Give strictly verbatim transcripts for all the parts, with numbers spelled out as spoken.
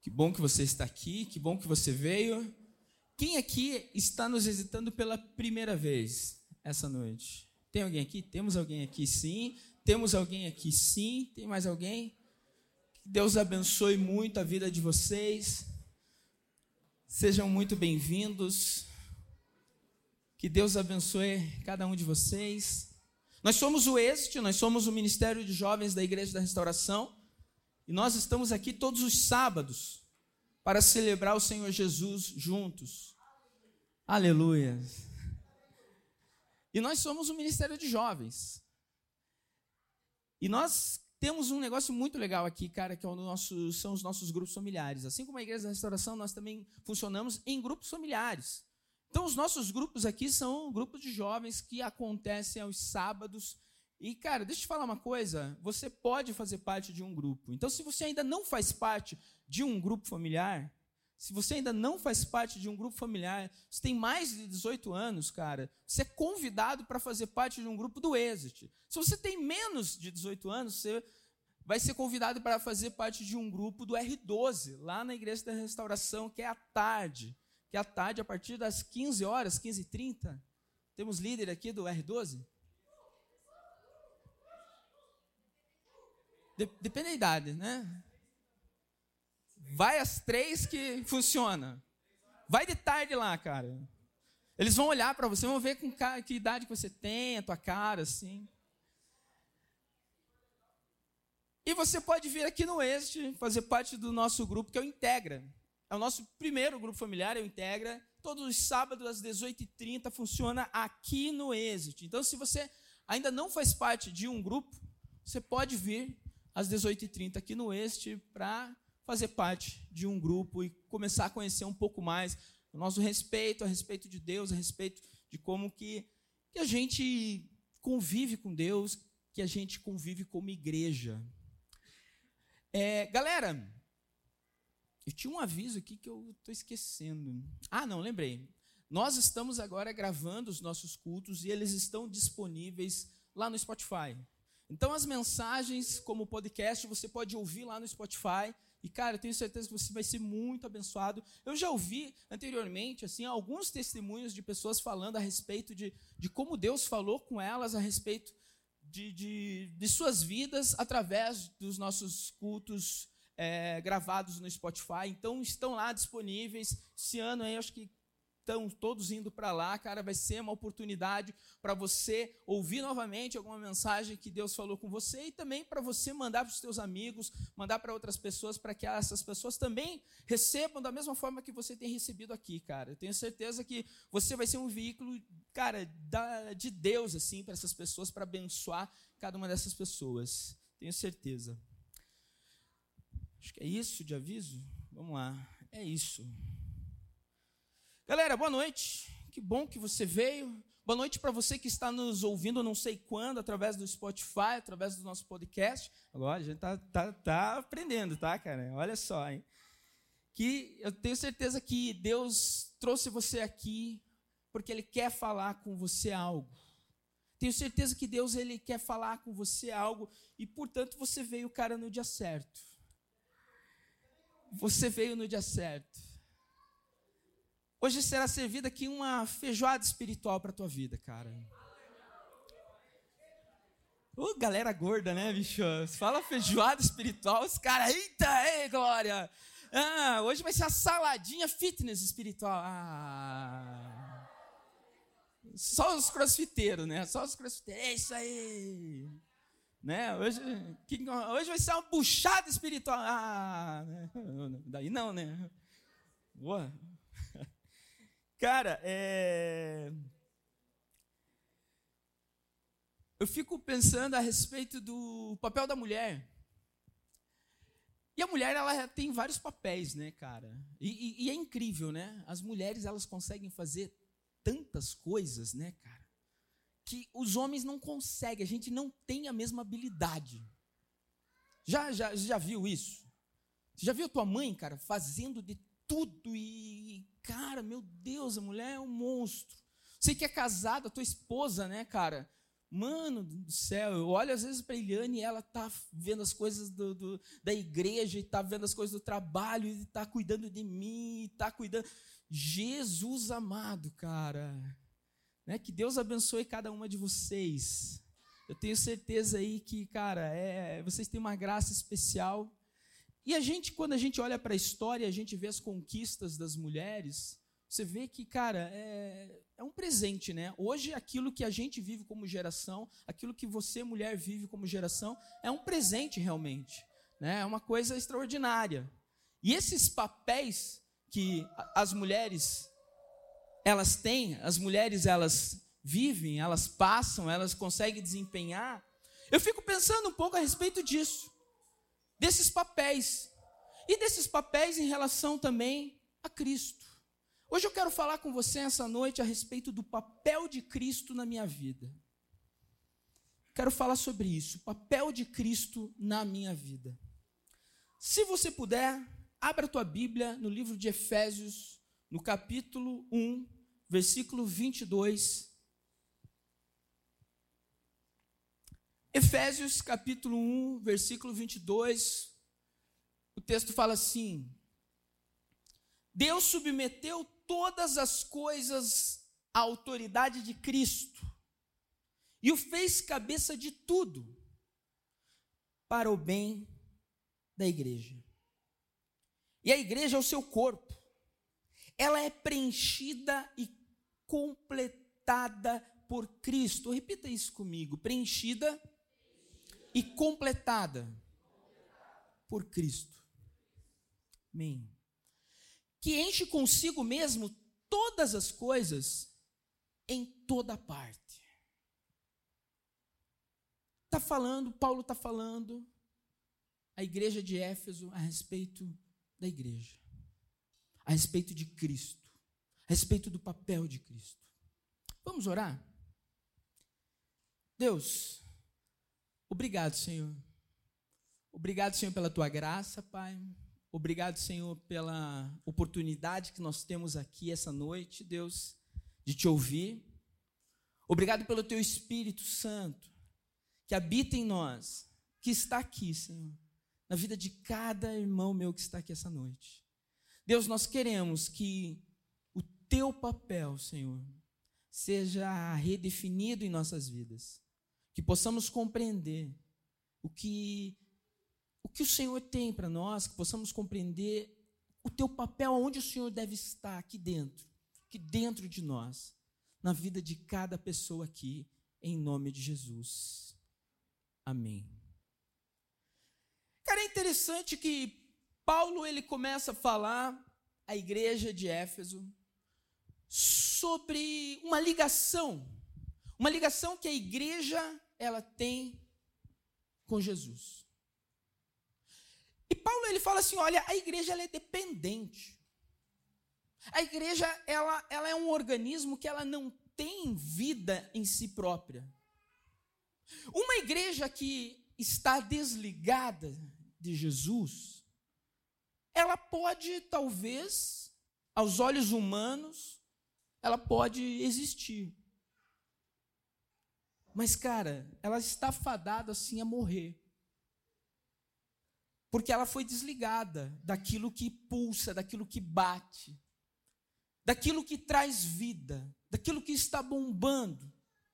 Que bom que você está aqui, que bom que você veio. Quem aqui está nos visitando pela primeira vez essa noite? Tem alguém aqui? Temos alguém aqui, sim. Temos alguém aqui, sim. Tem mais alguém? Que Deus abençoe muito a vida de vocês. Sejam muito bem-vindos. Que Deus abençoe cada um de vocês. Nós somos o Êxito, nós somos o Ministério de Jovens da Igreja da Restauração. E nós estamos aqui todos os sábados para celebrar o Senhor Jesus juntos. Aleluia. E nós somos o Ministério de Jovens. E nós temos um negócio muito legal aqui, cara, que é o nosso, são os nossos grupos familiares. Assim como a Igreja da Restauração, nós também funcionamos em grupos familiares. Então, os nossos grupos aqui são grupos de jovens que acontecem aos sábados. E, cara, deixa eu te falar uma coisa, você pode fazer parte de um grupo. Então, se você ainda não faz parte de um grupo familiar, se você ainda não faz parte de um grupo familiar, você tem mais de dezoito anos, cara, você é convidado para fazer parte de um grupo do Êxito. Se você tem menos de dezoito anos, você vai ser convidado para fazer parte de um grupo do R doze, lá na Igreja da Restauração, que é à tarde. Que é à tarde, a partir das quinze horas, quinze e trinta. Temos líder aqui do R doze? Depende da idade, né? Vai às três que funciona. Vai de tarde lá, cara. Eles vão olhar para você, vão ver com que idade que você tem, a tua cara, assim. E você pode vir aqui no Êxito, fazer parte do nosso grupo, que é o Integra. É o nosso primeiro grupo familiar, é o Integra. Todos os sábados, às dezoito e trinta, funciona aqui no Êxito. Então, se você ainda não faz parte de um grupo, você pode vir às dezoito e trinta aqui no Êxito para fazer parte de um grupo e começar a conhecer um pouco mais o nosso respeito, a respeito de Deus, a respeito de como que, que a gente convive com Deus, que a gente convive como igreja. É, galera, eu tinha um aviso aqui que eu estou esquecendo. Ah, não, lembrei. Nós estamos agora gravando os nossos cultos e eles estão disponíveis lá no Spotify. Então, as mensagens, como podcast, você pode ouvir lá no Spotify. E, cara, eu tenho certeza que você vai ser muito abençoado. Eu já ouvi anteriormente, assim, alguns testemunhos de pessoas falando a respeito de, de como Deus falou com elas, a respeito de, de, de suas vidas, através dos nossos cultos é, gravados no Spotify. Então, estão lá disponíveis. Esse ano aí, acho que estão todos indo para lá, cara, vai ser uma oportunidade para você ouvir novamente alguma mensagem que Deus falou com você e também para você mandar para os seus amigos, mandar para outras pessoas, para que essas pessoas também recebam da mesma forma que você tem recebido aqui, cara. Eu tenho certeza que você vai ser um veículo, cara, da, de Deus, assim, para essas pessoas, para abençoar cada uma dessas pessoas. Tenho certeza. Acho que é isso de aviso? Vamos lá, é isso. Galera, boa noite, que bom que você veio. Boa noite para você que está nos ouvindo, não sei quando, através do Spotify, através do nosso podcast. Agora a gente está tá, tá aprendendo, tá, cara? Olha só, hein? Que eu tenho certeza que Deus trouxe você aqui porque Ele quer falar com você algo. Tenho certeza que Deus ele quer falar com você algo e, portanto, você veio, cara, no dia certo. Você veio no dia certo. Hoje será servida aqui uma feijoada espiritual para a tua vida, cara. Ô, oh, galera gorda, né, bicho? Você fala feijoada espiritual, os caras, eita, ei, glória! Ah, hoje vai ser a saladinha fitness espiritual. Ah. Só os crossfiteiros, né? Só os crossfiteiros, é isso aí. Né? Hoje, que, hoje vai ser uma buchada espiritual. Ah, daí não, né? Boa. Cara, é... eu fico pensando a respeito do papel da mulher. E a mulher, ela tem vários papéis, né, cara? E, e, e é incrível, né? As mulheres, elas conseguem fazer tantas coisas, né, cara? Que os homens não conseguem, a gente não tem a mesma habilidade. Já, já, já viu isso? Você já viu tua mãe, cara, fazendo de tudo e, cara, meu Deus, a mulher é um monstro. Você que é casado, a tua esposa, né, cara? Mano do céu, eu olho às vezes para a Eliane e ela tá vendo as coisas do, do, da igreja, e tá vendo as coisas do trabalho, e tá cuidando de mim, e tá cuidando. Jesus amado, cara. Né? Que Deus abençoe cada uma de vocês. Eu tenho certeza aí que, cara, é, vocês têm uma graça especial. E a gente, quando a gente olha para a história, a gente vê as conquistas das mulheres, você vê que, cara, é, é um presente, né? Hoje, aquilo que a gente vive como geração, aquilo que você, mulher, vive como geração, é um presente realmente, né? É uma coisa extraordinária. E esses papéis que as mulheres, elas têm, as mulheres, elas vivem, elas passam, elas conseguem desempenhar, eu fico pensando um pouco a respeito disso, desses papéis, e desses papéis em relação também a Cristo. Hoje eu quero falar com você essa noite a respeito do papel de Cristo na minha vida. Quero falar sobre isso, o papel de Cristo na minha vida. Se você puder, abra a tua Bíblia no livro de Efésios, no capítulo um, versículo vinte e dois. Efésios, capítulo um, versículo vinte e dois. O texto fala assim: Deus submeteu todas as coisas à autoridade de Cristo e o fez cabeça de tudo para o bem da igreja. E a igreja é o seu corpo. Ela é preenchida e completada por Cristo. Repita isso comigo. Preenchida e completada por Cristo. Amém. Que enche consigo mesmo todas as coisas em toda parte. Está falando, Paulo está falando, a igreja de Éfeso a respeito da igreja, a respeito de Cristo, a respeito do papel de Cristo. Vamos orar? Deus, obrigado, Senhor. Obrigado, Senhor, pela tua graça, Pai. Obrigado, Senhor, pela oportunidade que nós temos aqui essa noite, Deus, de te ouvir. Obrigado pelo teu Espírito Santo, que habita em nós, que está aqui, Senhor, na vida de cada irmão meu que está aqui essa noite. Deus, nós queremos que o teu papel, Senhor, seja redefinido em nossas vidas, que possamos compreender o que O que o Senhor tem para nós, que possamos compreender o teu papel, onde o Senhor deve estar aqui dentro, aqui dentro de nós, na vida de cada pessoa aqui, em nome de Jesus. Amém. Cara, é interessante que Paulo, ele começa a falar à igreja de Éfeso sobre uma ligação, uma ligação que a igreja, ela tem com Jesus. E Paulo, ele fala assim, olha, a igreja ela é dependente. A igreja ela, ela é um organismo que ela não tem vida em si própria. Uma igreja que está desligada de Jesus, ela pode, talvez, aos olhos humanos, ela pode existir. Mas, cara, ela está fadada assim a morrer. Porque ela foi desligada daquilo que pulsa, daquilo que bate, daquilo que traz vida, daquilo que está bombando.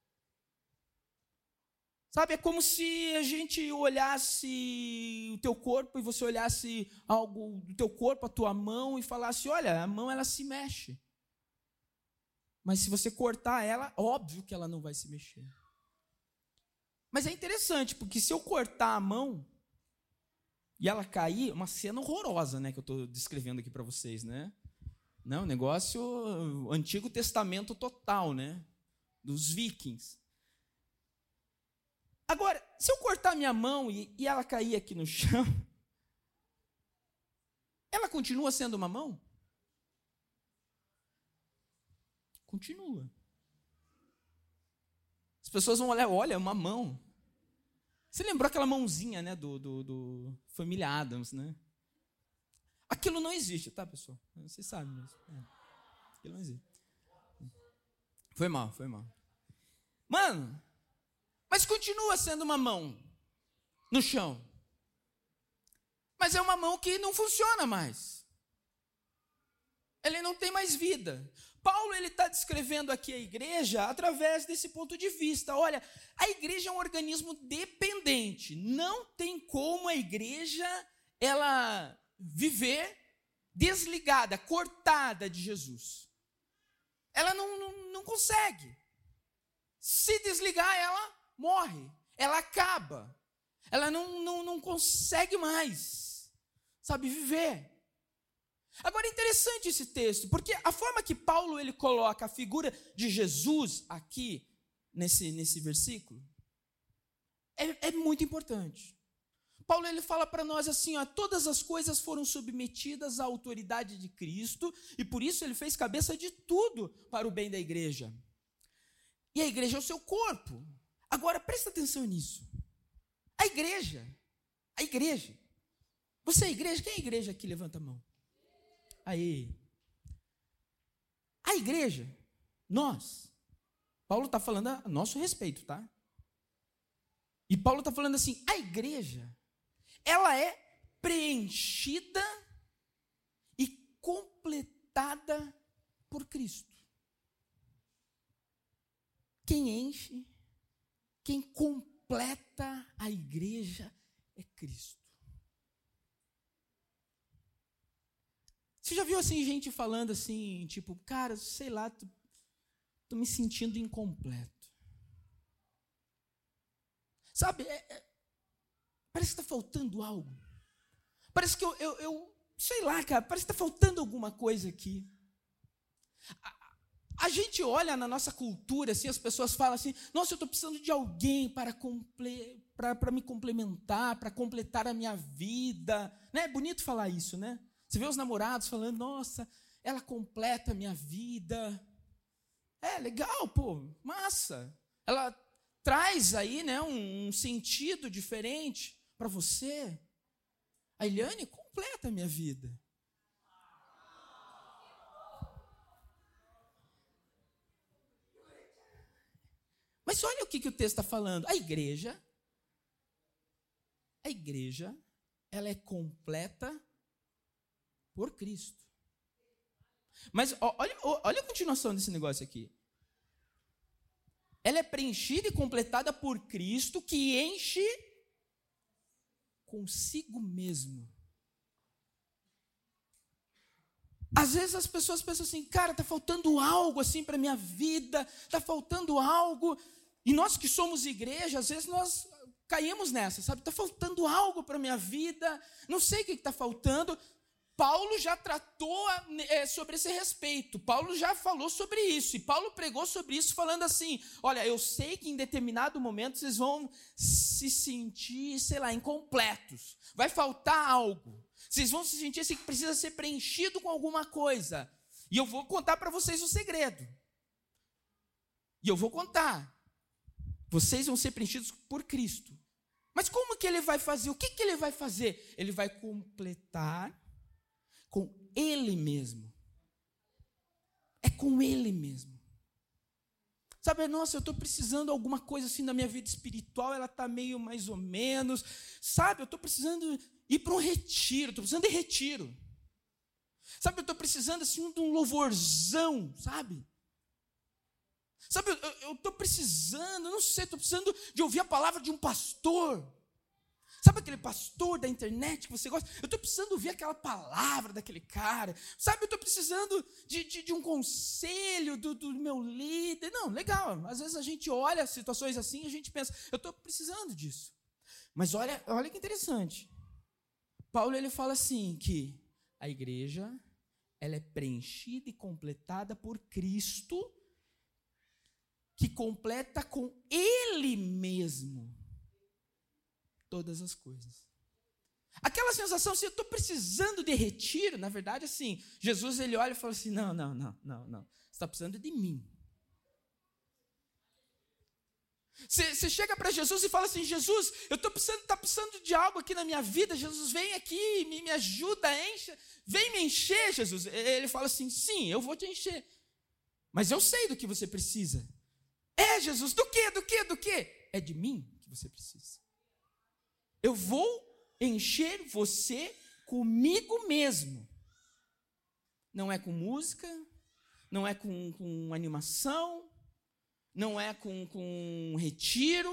Sabe, é como se a gente olhasse o teu corpo e você olhasse algo do teu corpo, a tua mão, e falasse, olha, a mão ela se mexe. Mas se você cortar ela, óbvio que ela não vai se mexer. Mas é interessante, porque se eu cortar a mão, e ela cair, uma cena horrorosa, né, que eu estou descrevendo aqui para vocês, né? Não, negócio Antigo Testamento total, né? Dos vikings. Agora, se eu cortar minha mão e, e ela cair aqui no chão, ela continua sendo uma mão? Continua. As pessoas vão olhar, olha, é uma mão. Você lembrou aquela mãozinha, né, do, do, do Família Adams, né? Aquilo não existe, tá, pessoal? Vocês sabem mesmo. É. Aquilo não existe. Foi mal, foi mal. Mano, Mas continua sendo uma mão no chão. Mas é uma mão que não funciona mais. Ele não tem mais vida. Paulo ele está descrevendo aqui a igreja através desse ponto de vista. Olha, a igreja é um organismo dependente. Não tem como a igreja ela viver desligada, cortada de Jesus. Ela não, não, não consegue. Se desligar, ela morre. Ela acaba. Ela não, não, não consegue mais, sabe, viver. Agora é interessante esse texto, porque a forma que Paulo ele coloca a figura de Jesus aqui, nesse, nesse versículo, é, é muito importante. Paulo ele fala para nós assim, ó, todas as coisas foram submetidas à autoridade de Cristo, e por isso ele fez cabeça de tudo para o bem da igreja. E a igreja é o seu corpo. Agora presta atenção nisso. A igreja, a igreja, você é a igreja? Quem é a igreja aqui? Levanta a mão. Aí. A igreja, nós, Paulo está falando a nosso respeito, tá? E Paulo está falando assim, a igreja, ela é preenchida e completada por Cristo. Quem enche, quem completa a igreja é Cristo. Você já viu assim gente falando assim, tipo, cara, sei lá, tô, tô me sentindo incompleto. Sabe, é, é, parece que está faltando algo. Parece que eu, eu, eu, sei lá, cara, parece que está faltando alguma coisa aqui. A, a gente olha na nossa cultura, assim, as pessoas falam assim, nossa, eu estou precisando de alguém para, comple, para, para me complementar, para completar a minha vida. Né? É bonito falar isso, né? Você vê os namorados falando, nossa, ela completa a minha vida. É, legal, pô, massa. Ela traz aí, né, um, um sentido diferente para você. A Eliane completa a minha vida. Mas olha o que, que o texto está falando. A igreja, a igreja, ela é completa por Cristo. Mas olha, olha a continuação desse negócio aqui. Ela é preenchida e completada por Cristo, que enche consigo mesmo. Às vezes as pessoas pensam assim, cara, está faltando algo assim para a minha vida, está faltando algo. E nós que somos igreja, às vezes nós caímos nessa, sabe? Está faltando algo para a minha vida, não sei o que está faltando. Paulo já tratou é, sobre esse respeito, Paulo já falou sobre isso, e Paulo pregou sobre isso falando assim, olha, eu sei que em determinado momento vocês vão se sentir, sei lá, incompletos, vai faltar algo, vocês vão se sentir assim que precisa ser preenchido com alguma coisa, e eu vou contar para vocês o segredo, e eu vou contar, vocês vão ser preenchidos por Cristo, mas como que ele vai fazer, o que que ele vai fazer? Ele vai completar com Ele mesmo. É com Ele mesmo. Sabe, nossa, eu estou precisando de alguma coisa assim na minha vida espiritual, ela está meio mais ou menos. Sabe, eu estou precisando ir para um retiro, estou precisando de retiro. Sabe, eu estou precisando assim de um louvorzão, sabe? Sabe, eu estou precisando, não sei, estou precisando de ouvir a palavra de um pastor. Sabe aquele pastor da internet que você gosta? Eu estou precisando ouvir aquela palavra daquele cara. Sabe, eu estou precisando de, de, de um conselho do, do meu líder. Não, legal. Às vezes a gente olha situações assim e a gente pensa, eu estou precisando disso. Mas olha, olha que interessante. Paulo ele fala assim, que a igreja ela é preenchida e completada por Cristo, que completa com Ele mesmo todas as coisas. Aquela sensação, se eu estou precisando de retiro, na verdade, assim, Jesus ele olha e fala assim, não, não, não, não, não, você está precisando de mim. Você, você chega para Jesus e fala assim, Jesus, eu estou precisando, tá precisando de algo aqui na minha vida, Jesus, vem aqui, me, me ajuda, enche, vem me encher, Jesus. Ele fala assim, sim, eu vou te encher, mas eu sei do que você precisa. É, Jesus, do quê, do quê, do quê? é de mim que você precisa. Eu vou encher você comigo mesmo. Não é com música, não é com, com animação, não é com, com retiro.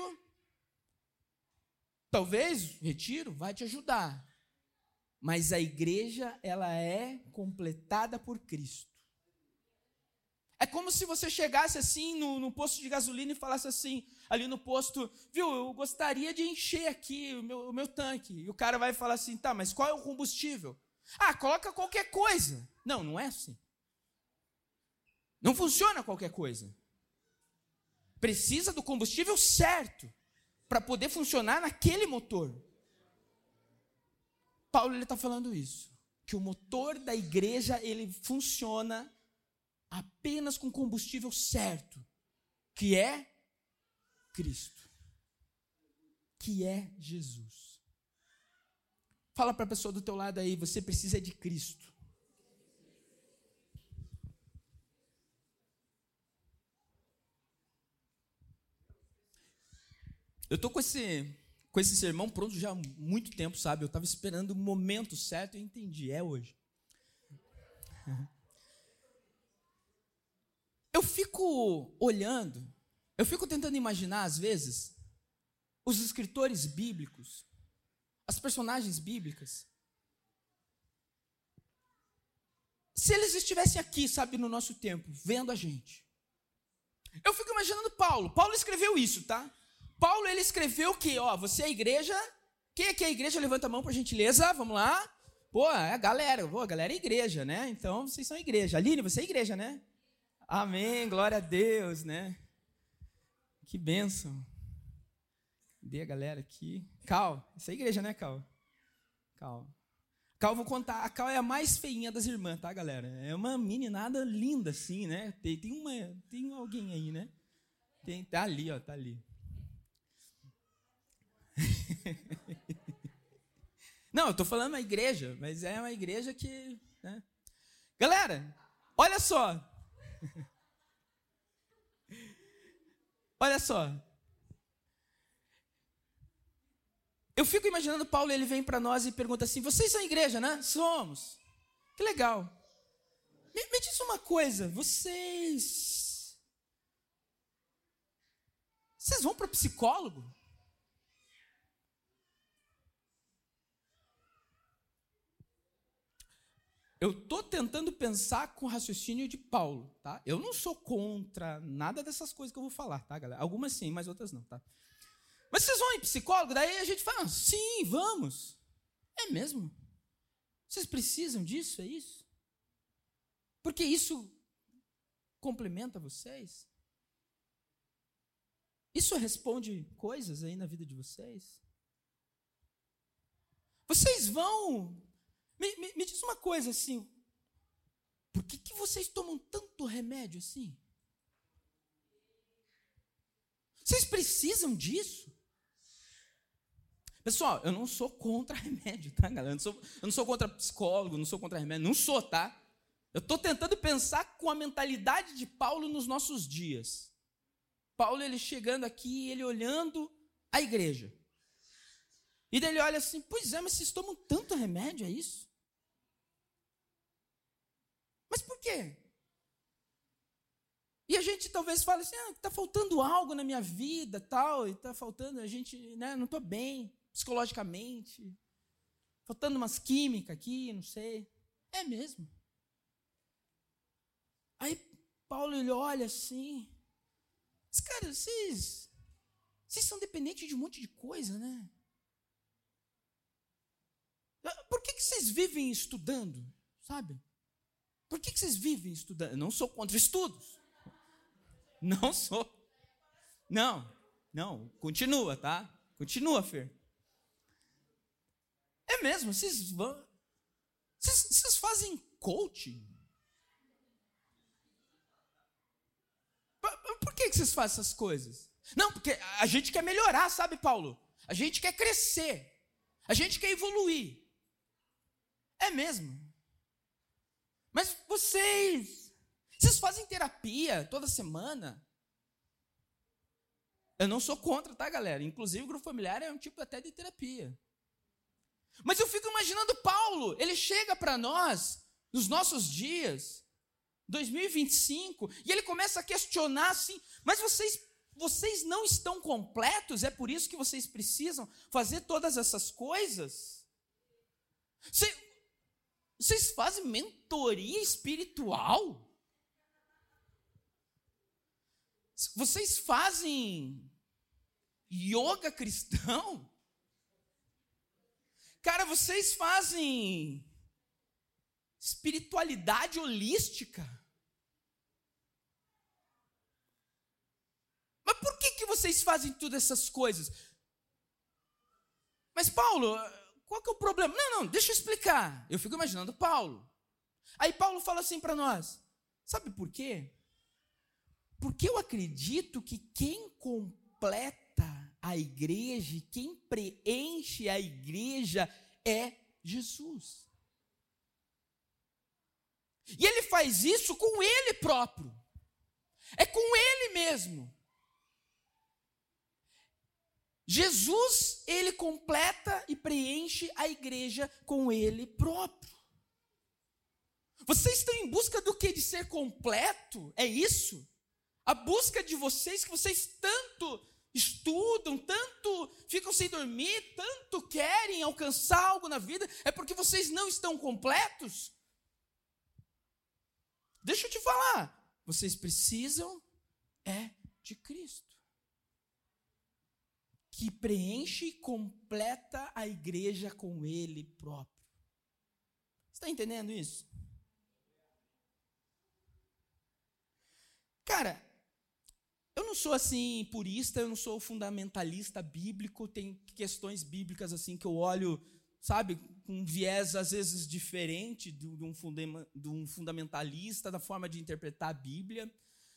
Talvez o retiro vai te ajudar, mas a igreja, ela é completada por Cristo. É como se você chegasse assim no, no posto de gasolina e falasse assim, ali no posto, viu, eu gostaria de encher aqui o meu, o meu tanque. E o cara vai falar assim, tá, mas qual é o combustível? Ah, coloca qualquer coisa. Não, não é assim. Não funciona qualquer coisa. Precisa do combustível certo para poder funcionar naquele motor. Paulo ele está falando isso, que o motor da igreja ele funciona apenas com combustível certo, que é Cristo, que é Jesus. Fala para a pessoa do teu lado aí, você precisa de Cristo. Eu estou com esse, com esse sermão pronto já há muito tempo, sabe? Eu estava esperando o momento certo e entendi, é hoje. Eu fico olhando, eu fico tentando imaginar, às vezes, os escritores bíblicos, as personagens bíblicas, se eles estivessem aqui, sabe, no nosso tempo, vendo a gente. Eu fico imaginando Paulo. Paulo escreveu isso, tá? Paulo, ele escreveu que, ó, você é a igreja. Quem é que é a igreja? Levanta a mão, por gentileza, vamos lá. Pô, é a galera, pô, a galera é igreja, né? Então, vocês são a igreja. Aline, você é a igreja, né? Amém, glória a Deus, né? Que bênção. Cadê a galera aqui? Cal, essa é a igreja, né, Cal? Cal. Cal, vou contar, a Cal é a mais feinha das irmãs, tá, galera? É uma meninada linda, assim, né? Tem, tem, uma, tem alguém aí, né? Tem, tá ali, ó, tá ali. Não, eu tô falando uma igreja, mas é uma igreja que... Né? Galera, olha só. Olha só. Eu fico imaginando Paulo, ele vem para nós e pergunta assim, vocês são igreja, né? Somos. Que legal. Me, me diz uma coisa, vocês... Vocês vão para psicólogo? Eu estou tentando pensar com o raciocínio de Paulo, tá? Eu não sou contra nada dessas coisas que eu vou falar, tá, galera? Algumas sim, mas outras não, tá? Mas vocês vão em psicólogo? Daí a gente fala, sim, vamos. É mesmo? Vocês precisam disso, é isso? Porque isso complementa vocês? Isso responde coisas aí na vida de vocês? Vocês vão... Me, me, me diz uma coisa assim, por que, que vocês tomam tanto remédio assim? Vocês precisam disso? Pessoal, eu não sou contra remédio, tá, galera? Eu não sou, eu não sou contra psicólogo, não sou contra remédio, não sou, tá? Eu estou tentando pensar com a mentalidade de Paulo nos nossos dias. Paulo, ele chegando aqui, ele olhando a igreja. E daí ele olha assim, pois é, mas vocês tomam tanto remédio, é isso? Mas por quê? E a gente talvez fale assim, ah, está faltando algo na minha vida, tal, e está faltando, a gente, né, não estou bem, psicologicamente, faltando umas químicas aqui, não sei. É mesmo. Aí Paulo, ele olha assim, mas, cara, vocês, vocês são dependentes de um monte de coisa, né? Por que, que vocês vivem estudando, sabe? Por que, que vocês vivem estudando? Eu não sou contra estudos. Não sou. Não, não, continua, tá? Continua, Fer. É mesmo, vocês vão... Vocês, vocês fazem coaching? Por, por que, que vocês fazem essas coisas? Não, porque a gente quer melhorar, sabe, Paulo? A gente quer crescer. A gente quer evoluir. É mesmo. Mas vocês, vocês fazem terapia toda semana? Eu não sou contra, tá, galera? Inclusive, o grupo familiar é um tipo até de terapia. Mas eu fico imaginando Paulo, ele chega para nós, nos nossos dias, dois mil e vinte e cinco, e ele começa a questionar assim, mas vocês, vocês não estão completos? É por isso que vocês precisam fazer todas essas coisas? Vocês, vocês fazem mentoria espiritual? Vocês fazem yoga cristão? Cara, vocês fazem espiritualidade holística? Mas por que, que vocês fazem todas essas coisas? Mas Paulo, qual que é o problema? Não, não, deixa eu explicar. Eu fico imaginando Paulo. Aí Paulo fala assim para nós, sabe por quê? Porque eu acredito que quem completa a igreja, quem preenche a igreja é Jesus. E ele faz isso com ele próprio. É com ele mesmo. Jesus, ele completa e preenche a igreja com ele próprio. Vocês estão em busca do que? De ser completo? É isso? A busca de vocês, que vocês tanto estudam, tanto ficam sem dormir, tanto querem alcançar algo na vida, é porque vocês não estão completos? Deixa eu te falar, vocês precisam é de Cristo, que preenche e completa a igreja com Ele próprio. Você está entendendo isso? Cara, eu não sou assim purista, eu não sou fundamentalista bíblico, tem questões bíblicas assim que eu olho, sabe, com um viés às vezes diferente de um, fundema, de um fundamentalista, da forma de interpretar a Bíblia.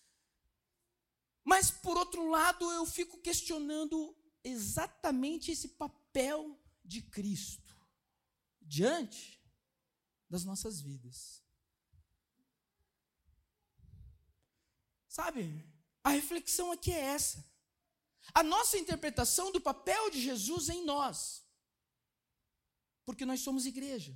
Mas, por outro lado, eu fico questionando exatamente esse papel de Cristo diante das nossas vidas. Sabe? A reflexão aqui é essa. A nossa interpretação do papel de Jesus em nós. Porque nós somos igreja.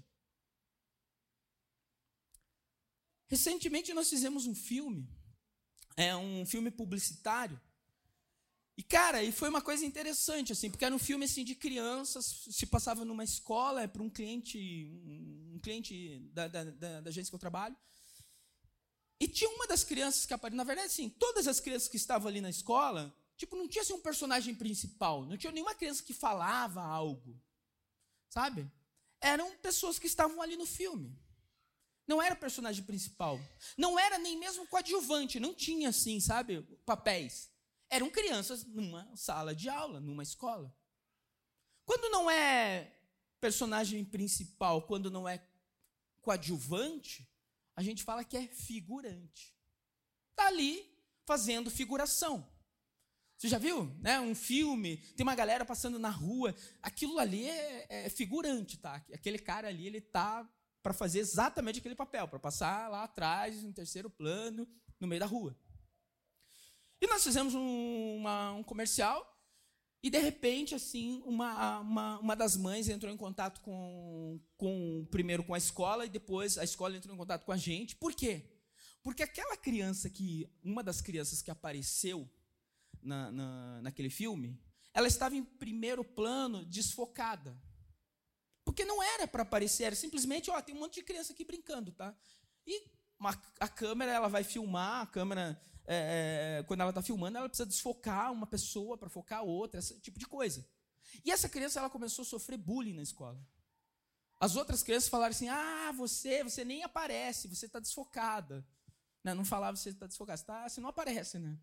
Recentemente nós fizemos um filme, é um filme publicitário. E, cara, e foi uma coisa interessante, assim, porque era um filme assim, de crianças, se passava numa escola, é para um cliente, um cliente da, da, da, da agência que eu trabalho. E tinha uma das crianças que apareceu, na verdade, assim, todas as crianças que estavam ali na escola, tipo, não tinha assim, um personagem principal, não tinha nenhuma criança que falava algo, sabe? Eram pessoas que estavam ali no filme. Não era personagem principal. Não era nem mesmo coadjuvante, não tinha assim, sabe, papéis. Eram crianças numa sala de aula, numa escola. Quando não é personagem principal, quando não é coadjuvante, a gente fala que é figurante. Está ali fazendo figuração. Você já viu, né? Um filme, tem uma galera passando na rua, aquilo ali é, é figurante, tá? Aquele cara ali, ele tá para fazer exatamente aquele papel, para passar lá atrás, no terceiro plano, no meio da rua. E nós fizemos um, uma, um comercial, e de repente, assim, uma, uma, uma das mães entrou em contato com, com, primeiro com a escola, e depois a escola entrou em contato com a gente. Por quê? Porque aquela criança que, uma das crianças que apareceu na, na, naquele filme, ela estava em primeiro plano, desfocada. Porque não era para aparecer, era simplesmente, ó, tem um monte de criança aqui brincando, tá? E uma, a câmera, ela vai filmar, a câmera, é, quando ela está filmando, ela precisa desfocar uma pessoa para focar a outra, esse tipo de coisa. E essa criança, ela começou a sofrer bullying na escola. As outras crianças falaram assim, ah, você, você nem aparece, você está desfocada. Não, não falava você está desfocada, você, tá, você não aparece, né?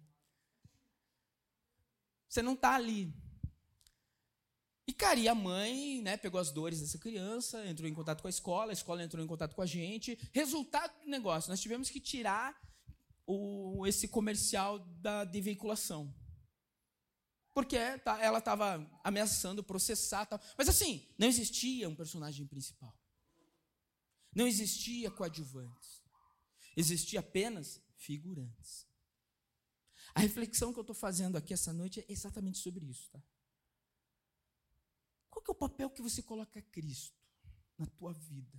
Você não está ali. E, cara, e a mãe, né, pegou as dores dessa criança, entrou em contato com a escola, a escola entrou em contato com a gente. Resultado do negócio, nós tivemos que tirar o, esse comercial da, de veiculação. Porque tá, ela estava ameaçando processar. Tal. Mas, assim, não existia um personagem principal. Não existia coadjuvantes. Existia apenas figurantes. A reflexão que eu estou fazendo aqui essa noite é exatamente sobre isso, tá? Qual que é o papel que você coloca Cristo na tua vida?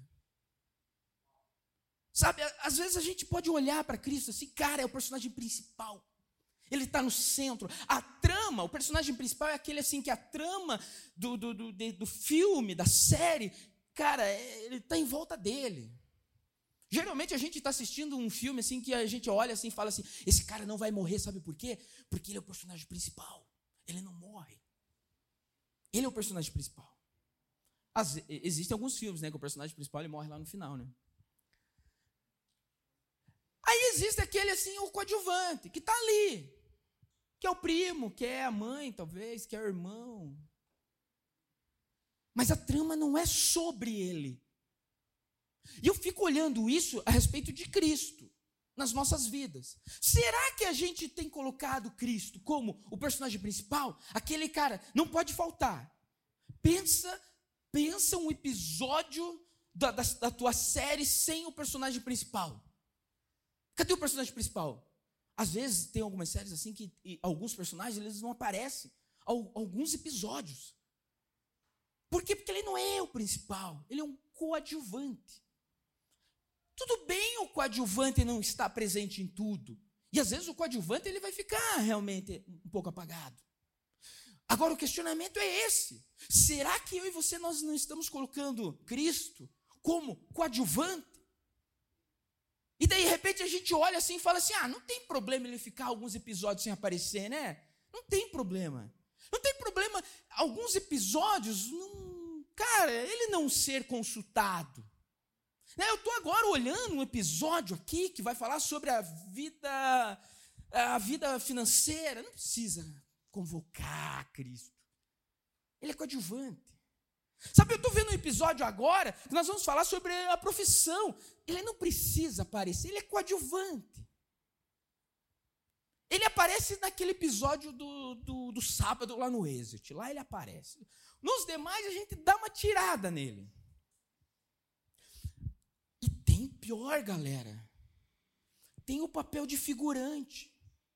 Sabe, às vezes a gente pode olhar para Cristo assim, cara, é o personagem principal. Ele está no centro. A trama, o personagem principal é aquele assim que a trama do, do, do, do filme, da série, cara, ele está em volta dele. Geralmente a gente está assistindo um filme assim que a gente olha assim e fala assim, esse cara não vai morrer, sabe por quê? Porque ele é o personagem principal. Ele não morre. Ele é o personagem principal. As, existem alguns filmes, né, que o personagem principal ele morre lá no final, né? Aí existe aquele assim, o coadjuvante, que está ali, que é o primo, que é a mãe, talvez, que é o irmão. Mas a trama não é sobre ele. E eu fico olhando isso a respeito de Cristo, nas nossas vidas. Será que a gente tem colocado Cristo como o personagem principal? Aquele cara, não pode faltar. Pensa, pensa um episódio da, da, da tua série sem o personagem principal. Cadê o personagem principal? Às vezes tem algumas séries assim que alguns personagens eles não aparecem. Alguns episódios. Por quê? Porque ele não é o principal. Ele é um coadjuvante. Tudo bem o coadjuvante não estar presente em tudo. E às vezes o coadjuvante ele vai ficar realmente um pouco apagado. Agora o questionamento é esse. Será que eu e você nós não estamos colocando Cristo como coadjuvante? E daí, de repente, a gente olha assim e fala assim, ah, não tem problema ele ficar alguns episódios sem aparecer, né? Não tem problema. Não tem problema alguns episódios, não, cara, ele não ser consultado. Eu estou agora olhando um episódio aqui que vai falar sobre a vida, a vida financeira. Não precisa convocar Cristo. Ele é coadjuvante. Sabe, eu estou vendo um episódio agora que nós vamos falar sobre a profissão. Ele não precisa aparecer, ele é coadjuvante. Ele aparece naquele episódio do, do, do sábado lá no Exit. Lá ele aparece. Nos demais a gente dá uma tirada nele. E tem pior, galera. Tem o papel de figurante.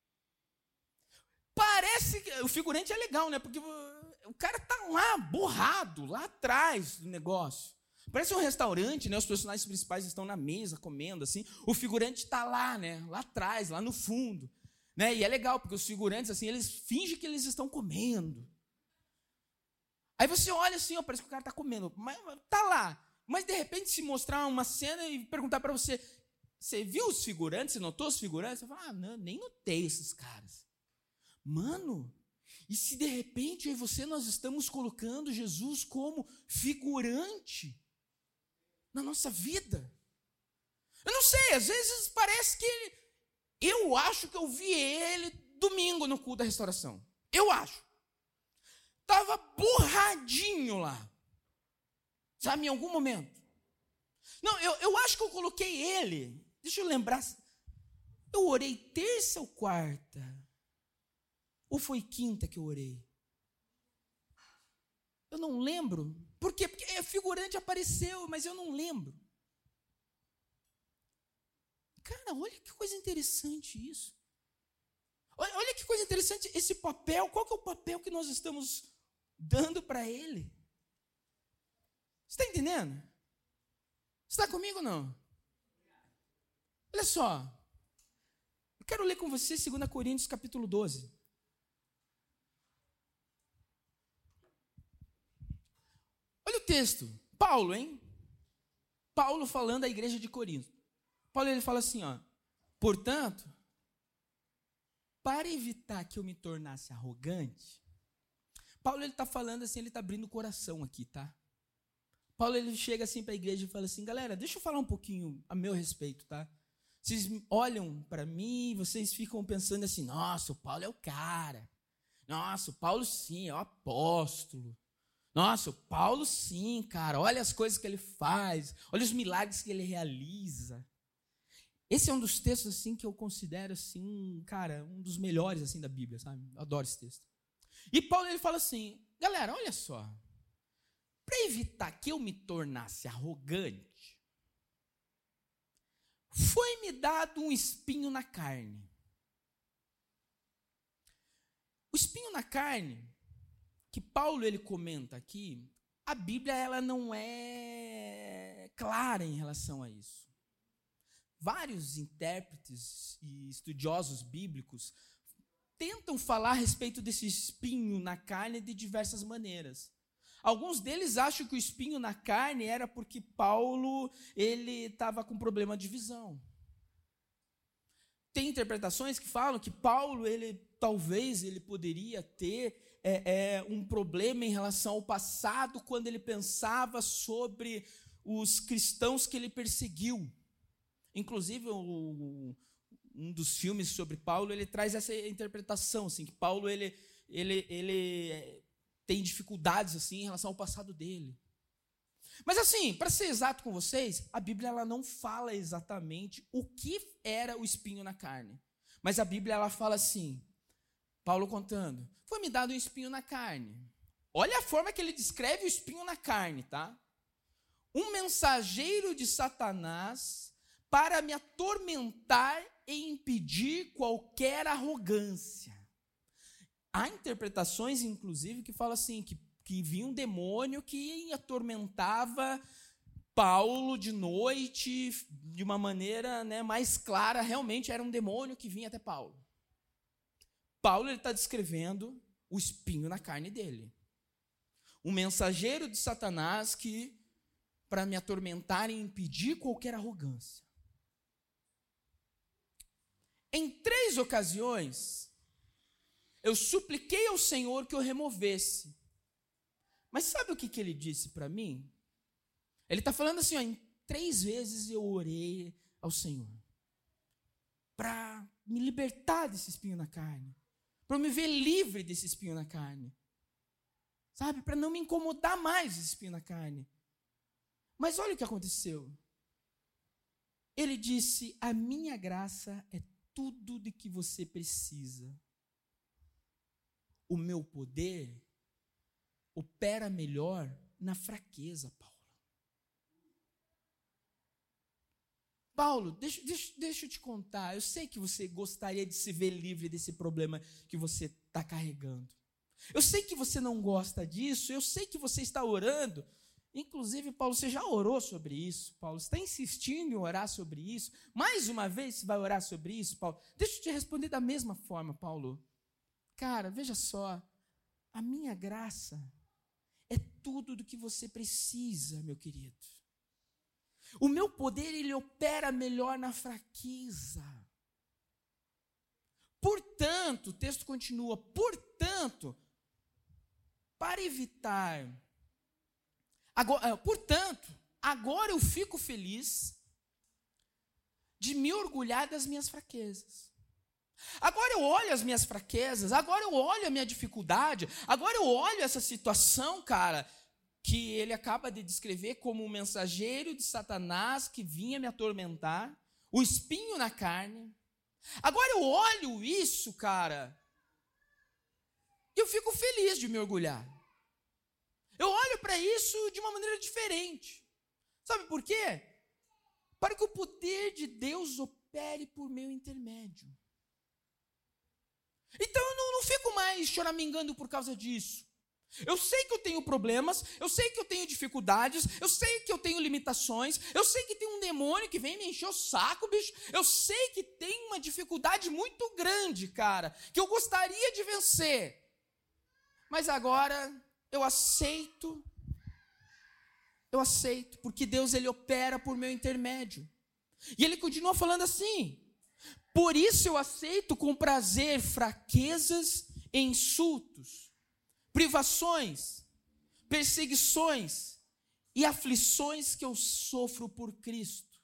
Parece que o figurante é legal, né? Porque o cara tá lá, borrado, lá atrás do negócio. Parece um restaurante, né? Os personagens principais estão na mesa comendo, assim. O figurante está lá, né? Lá atrás, lá no fundo. Né? E é legal, porque os figurantes, assim, eles fingem que eles estão comendo. Aí você olha assim, ó, parece que o cara está comendo. Mas tá lá. Mas, de repente, se mostrar uma cena e perguntar para você, você viu os figurantes? Você notou os figurantes? Você fala, ah, não, nem notei esses caras. Mano, e se de repente eu e você nós estamos colocando Jesus como figurante na nossa vida? Eu não sei, às vezes parece que ele, eu acho que eu vi ele domingo no culto da restauração. Eu acho. Estava borradinho lá. Sabe, em algum momento. Não, eu, eu acho que eu coloquei ele. Deixa eu lembrar. Eu orei terça ou quarta? Ou foi quinta que eu orei? Eu não lembro. Por quê? Porque a figurante apareceu, mas eu não lembro. Cara, olha que coisa interessante isso. Olha, olha que coisa interessante esse papel. Qual que é o papel que nós estamos dando para ele? Você está entendendo? Você está comigo ou não? Olha só. Eu quero ler com você dois Coríntios capítulo doze. Olha o texto. Paulo, hein? Paulo falando à igreja de Corinto. Paulo ele fala assim, ó. Portanto, para evitar que eu me tornasse arrogante, Paulo ele está falando assim, ele está abrindo o coração aqui, tá? Paulo ele chega assim para a igreja e fala assim, galera, deixa eu falar um pouquinho a meu respeito, tá? Vocês olham para mim e vocês ficam pensando assim, nossa, o Paulo é o cara. Nossa, o Paulo sim, é o apóstolo. Nossa, o Paulo sim, cara, olha as coisas que ele faz, olha os milagres que ele realiza. Esse é um dos textos assim que eu considero assim, cara, um dos melhores assim da Bíblia, sabe? Eu adoro esse texto. E Paulo ele fala assim, galera, olha só, para evitar que eu me tornasse arrogante, foi-me dado um espinho na carne, O espinho na carne, que Paulo ele comenta aqui, a Bíblia ela não é clara em relação a isso. Vários intérpretes e estudiosos bíblicos tentam falar a respeito desse espinho na carne de diversas maneiras. Alguns deles acham que o espinho na carne era porque Paulo ele estava com problema de visão. Tem interpretações que falam que Paulo, ele talvez ele poderia ter é, é, um problema em relação ao passado, quando ele pensava sobre os cristãos que ele perseguiu. Inclusive, o, um dos filmes sobre Paulo, ele traz essa interpretação, assim, que Paulo ele, ele, ele tem dificuldades assim, em relação ao passado dele. Mas assim, para ser exato com vocês, a Bíblia ela não fala exatamente o que era o espinho na carne. Mas a Bíblia ela fala assim, Paulo contando, foi-me dado um espinho na carne. Olha a forma que ele descreve o espinho na carne, tá? Um mensageiro de Satanás para me atormentar e impedir qualquer arrogância. Há interpretações, inclusive, que falam assim, que que vinha um demônio que atormentava Paulo de noite, de uma maneira, né, mais clara, realmente era um demônio que vinha até Paulo. Paulo está descrevendo o espinho na carne dele. Um mensageiro de Satanás que, para me atormentar e impedir qualquer arrogância. Em três ocasiões, eu supliquei ao Senhor que eu removesse. Mas sabe o que, que ele disse para mim? Ele está falando assim, ó, em três vezes eu orei ao Senhor para me libertar desse espinho na carne, para me ver livre desse espinho na carne, sabe? Para não me incomodar mais desse espinho na carne. Mas olha o que aconteceu. Ele disse, a minha graça é tudo de que você precisa. O meu poder opera melhor na fraqueza, Paulo. Paulo, deixa, deixa, deixa eu te contar. Eu sei que você gostaria de se ver livre desse problema que você está carregando. Eu sei que você não gosta disso. Eu sei que você está orando. Inclusive, Paulo, você já orou sobre isso, Paulo. Você está insistindo em orar sobre isso. Mais uma vez, você vai orar sobre isso, Paulo. Deixa eu te responder da mesma forma, Paulo. Cara, veja só. A minha graça é tudo do que você precisa, meu querido. O meu poder, ele opera melhor na fraqueza. Portanto, o texto continua, portanto, para evitar, agora, portanto, agora eu fico feliz de me orgulhar das minhas fraquezas. Agora eu olho as minhas fraquezas, agora eu olho a minha dificuldade, agora eu olho essa situação, cara, que ele acaba de descrever como um mensageiro de Satanás que vinha me atormentar, o espinho na carne. Agora eu olho isso, cara, e eu fico feliz de me orgulhar. Eu olho para isso de uma maneira diferente. Sabe por quê? Para que o poder de Deus opere por meu intermédio. Então eu não, não fico mais choramingando por causa disso. Eu sei que eu tenho problemas, eu sei que eu tenho dificuldades, eu sei que eu tenho limitações, eu sei que tem um demônio que vem me encher o saco, bicho. Eu sei que tem uma dificuldade muito grande, cara, que eu gostaria de vencer. Mas agora eu aceito, eu aceito, porque Deus ele opera por meu intermédio. E ele continua falando assim, por isso eu aceito com prazer fraquezas e insultos, privações, perseguições e aflições que eu sofro por Cristo.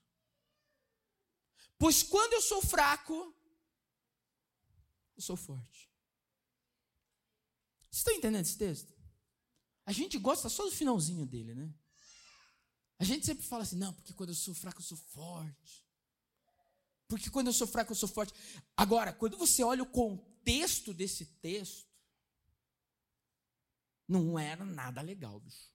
Pois quando eu sou fraco, eu sou forte. Vocês estão entendendo esse texto? A gente gosta só do finalzinho dele, né? A gente sempre fala assim, não, porque quando eu sou fraco, eu sou forte. Porque quando eu sou fraco, eu sou forte. Agora, quando você olha o contexto desse texto, não era nada legal, bicho.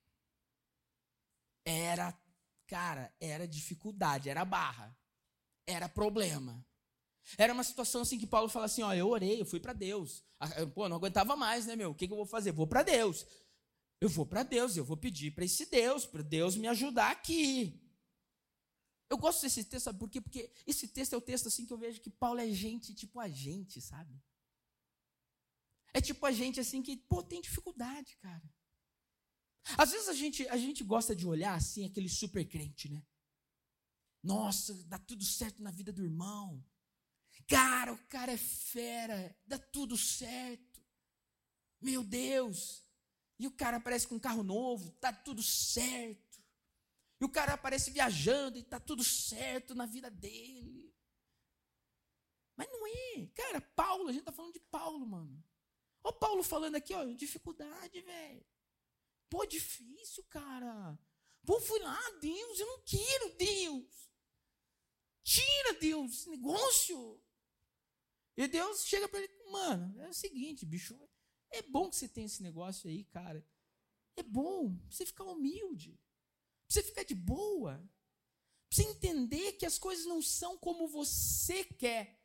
Era, cara, era dificuldade, era barra, era problema. Era uma situação assim que Paulo fala assim, ó, eu orei, eu fui para Deus. Pô, não aguentava mais, né, meu? O que, que eu vou fazer? Vou para Deus. Eu vou para Deus, eu vou pedir para esse Deus, para Deus me ajudar aqui. Eu gosto desse texto, sabe por quê? Porque esse texto é o texto assim que eu vejo que Paulo é gente tipo a gente, sabe? É tipo a gente assim que, pô, tem dificuldade, cara. Às vezes a gente, a gente gosta de olhar assim, aquele super crente, né? Nossa, dá tudo certo na vida do irmão. Cara, o cara é fera, dá tudo certo. Meu Deus. E o cara aparece com um carro novo, tá tudo certo. E o cara aparece viajando e tá tudo certo na vida dele. Mas não é. Cara, Paulo, a gente tá falando de Paulo, mano. Ó Paulo falando aqui, ó, dificuldade, velho. Pô, difícil, cara. Pô, fui lá, Deus, eu não quero, Deus. Tira, Deus, esse negócio. E Deus chega para ele, mano, é o seguinte, bicho, é bom que você tenha esse negócio aí, cara. É bom pra você ficar humilde, pra você ficar de boa, pra você entender que as coisas não são como você quer.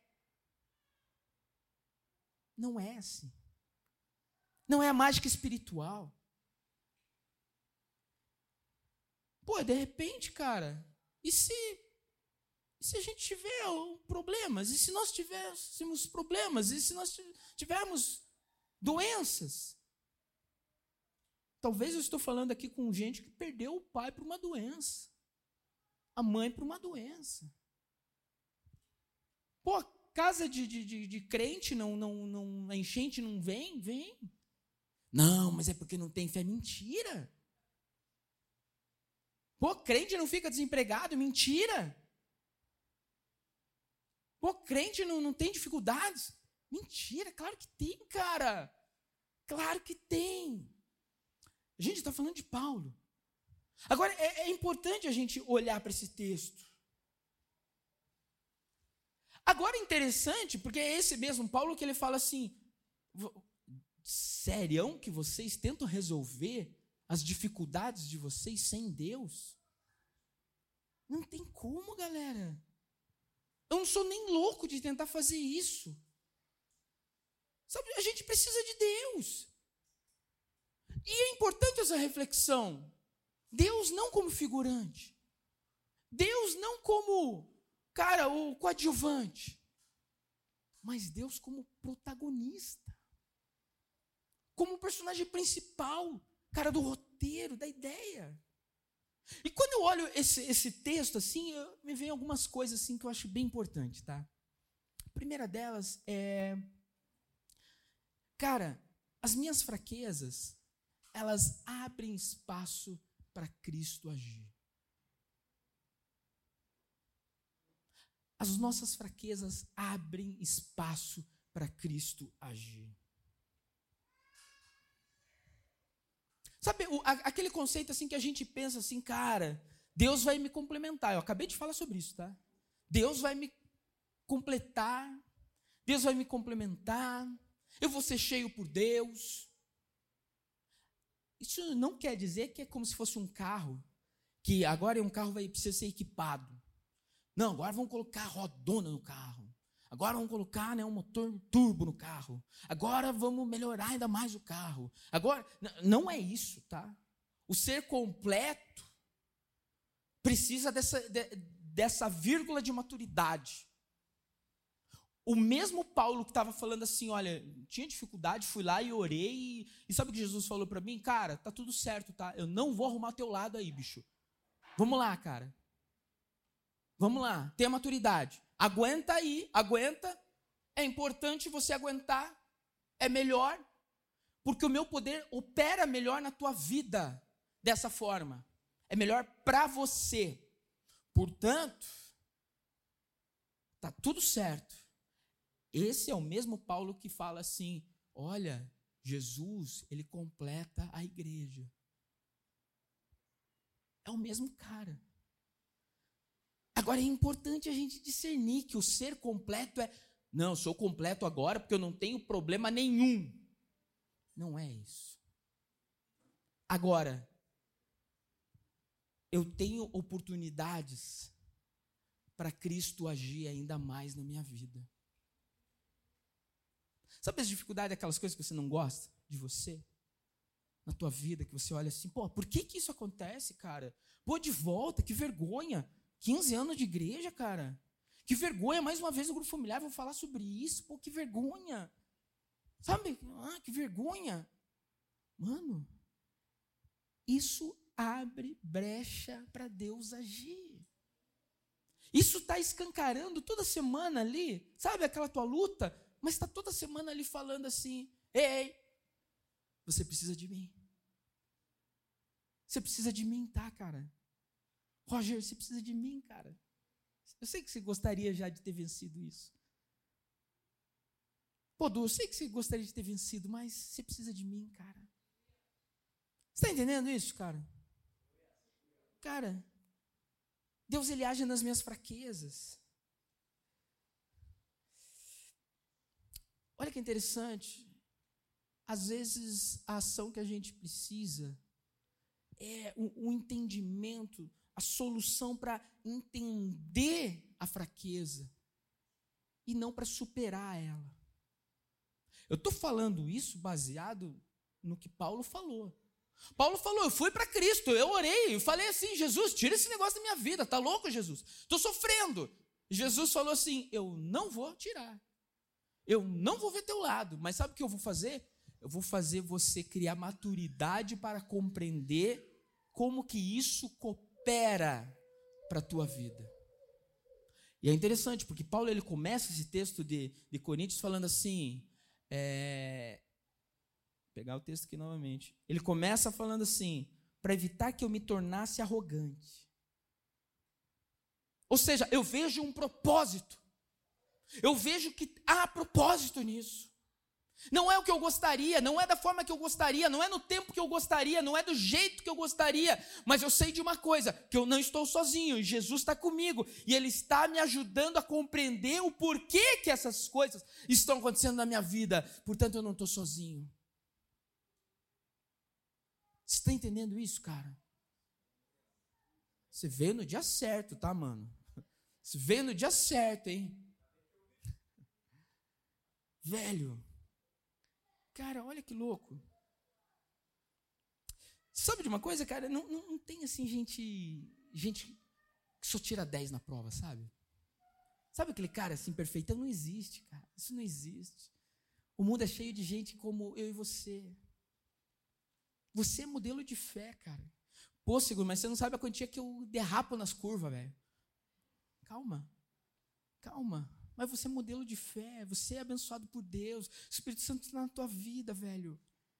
Não é assim. Não é a mágica espiritual. Pô, de repente, cara, e se, e se a gente tiver problemas? E se nós tivéssemos problemas? E se nós tivermos doenças? Talvez eu estou falando aqui com gente que perdeu o pai por uma doença, a mãe por uma doença. Pô, casa de, de, de, de crente, não, não, não, a enchente não vem? Vem. Não, mas é porque não tem fé. Mentira. Pô, crente não fica desempregado? Mentira. Pô, crente não, não tem dificuldades? Mentira, claro que tem, cara. Claro que tem. A gente está falando de Paulo. Agora, é, é importante a gente olhar para esse texto. Agora é interessante, porque é esse mesmo Paulo que ele fala assim, sério que vocês tentam resolver as dificuldades de vocês sem Deus? Não tem como, galera. Eu não sou nem louco de tentar fazer isso. Sabe, a gente precisa de Deus. E é importante essa reflexão. Deus não como figurante. Deus não como, cara, o coadjuvante. Mas Deus como protagonista. Como personagem principal, cara, do roteiro, da ideia. E quando eu olho esse, esse texto, assim, eu, me vem algumas coisas assim, que eu acho bem importante, tá? A primeira delas é... Cara, as minhas fraquezas, elas abrem espaço para Cristo agir. As nossas fraquezas abrem espaço para Cristo agir. Sabe, o, a, aquele conceito assim que a gente pensa assim, cara, Deus vai me complementar. Eu acabei de falar sobre isso, tá? Deus vai me completar, Deus vai me complementar, eu vou ser cheio por Deus. Isso não quer dizer que é como se fosse um carro, que agora um carro vai precisar ser equipado. Não, agora vamos colocar rodona no carro. Agora vamos colocar, né, um motor turbo no carro. Agora vamos melhorar ainda mais o carro. Agora, não é isso, tá? O ser completo precisa dessa, de, dessa vírgula de maturidade. O mesmo Paulo que estava falando assim, olha, tinha dificuldade, fui lá e orei. E, e sabe o que Jesus falou para mim? Cara, tá tudo certo, tá? Eu não vou arrumar teu lado aí, bicho. Vamos lá, cara. Vamos lá, tenha maturidade. Aguenta aí, aguenta. É importante você aguentar. É melhor. Porque o meu poder opera melhor na tua vida dessa forma. É melhor para você. Portanto, tá tudo certo. Esse é o mesmo Paulo que fala assim, olha, Jesus, ele completa a igreja. É o mesmo cara. Agora é importante a gente discernir que o ser completo é, não, eu sou completo agora porque eu não tenho problema nenhum. Não é isso. Agora, eu tenho oportunidades para Cristo agir ainda mais na minha vida. Sabe as dificuldades, aquelas coisas que você não gosta de você? Na tua vida, que você olha assim, pô, por que que isso acontece, cara? Pô, de volta, que vergonha. quinze anos de igreja, cara. Que vergonha, mais uma vez no grupo familiar, vou falar sobre isso. Pô, que vergonha. Sabe? Ah, que vergonha. Mano, isso abre brecha para Deus agir. Isso está escancarando toda semana ali, sabe aquela tua luta? Mas está toda semana ali falando assim, ei, você precisa de mim. Você precisa de mim, tá, cara? Roger, você precisa de mim, cara. Eu sei que você gostaria já de ter vencido isso. Pô, Du, eu sei que você gostaria de ter vencido, mas você precisa de mim, cara. Você está entendendo isso, cara? Cara, Deus, Ele age nas minhas fraquezas. Olha que interessante. Às vezes, a ação que a gente precisa é o, o entendimento, a solução para entender a fraqueza e não para superar ela. Eu estou falando isso baseado no que Paulo falou. Paulo falou, eu fui para Cristo, eu orei, eu falei assim, Jesus, tira esse negócio da minha vida, tá louco, Jesus? Estou sofrendo. Jesus falou assim, eu não vou tirar, eu não vou ver teu lado, mas sabe o que eu vou fazer? Eu vou fazer você criar maturidade para compreender como que isso coopera para a tua vida. E é interessante, porque Paulo ele começa esse texto de, de Coríntios falando assim, é, vou pegar o texto aqui novamente, ele começa falando assim, para evitar que eu me tornasse arrogante. Ou seja, eu vejo um propósito, eu vejo que há propósito nisso. Não é o que eu gostaria, não é da forma que eu gostaria, não é no tempo que eu gostaria, não é do jeito que eu gostaria, mas eu sei de uma coisa, que eu não estou sozinho, Jesus está comigo, e Ele está me ajudando a compreender o porquê que essas coisas estão acontecendo na minha vida, portanto eu não estou sozinho. Você está entendendo isso, cara? Você veio no dia certo, tá, mano? Você veio no dia certo, hein? Velho, cara, olha que louco. Sabe de uma coisa, cara? Não, não, não tem assim gente, gente que só tira dez na prova, sabe? Sabe aquele cara assim perfeitão? Não existe, cara. Isso não existe. O mundo é cheio de gente como eu e você. Você é modelo de fé, cara. Pô, Seguro, mas você não sabe a quantia que eu derrapo nas curvas, velho. Calma. Calma. Mas você é modelo de fé, você é abençoado por Deus, o Espírito Santo está na tua vida, velho.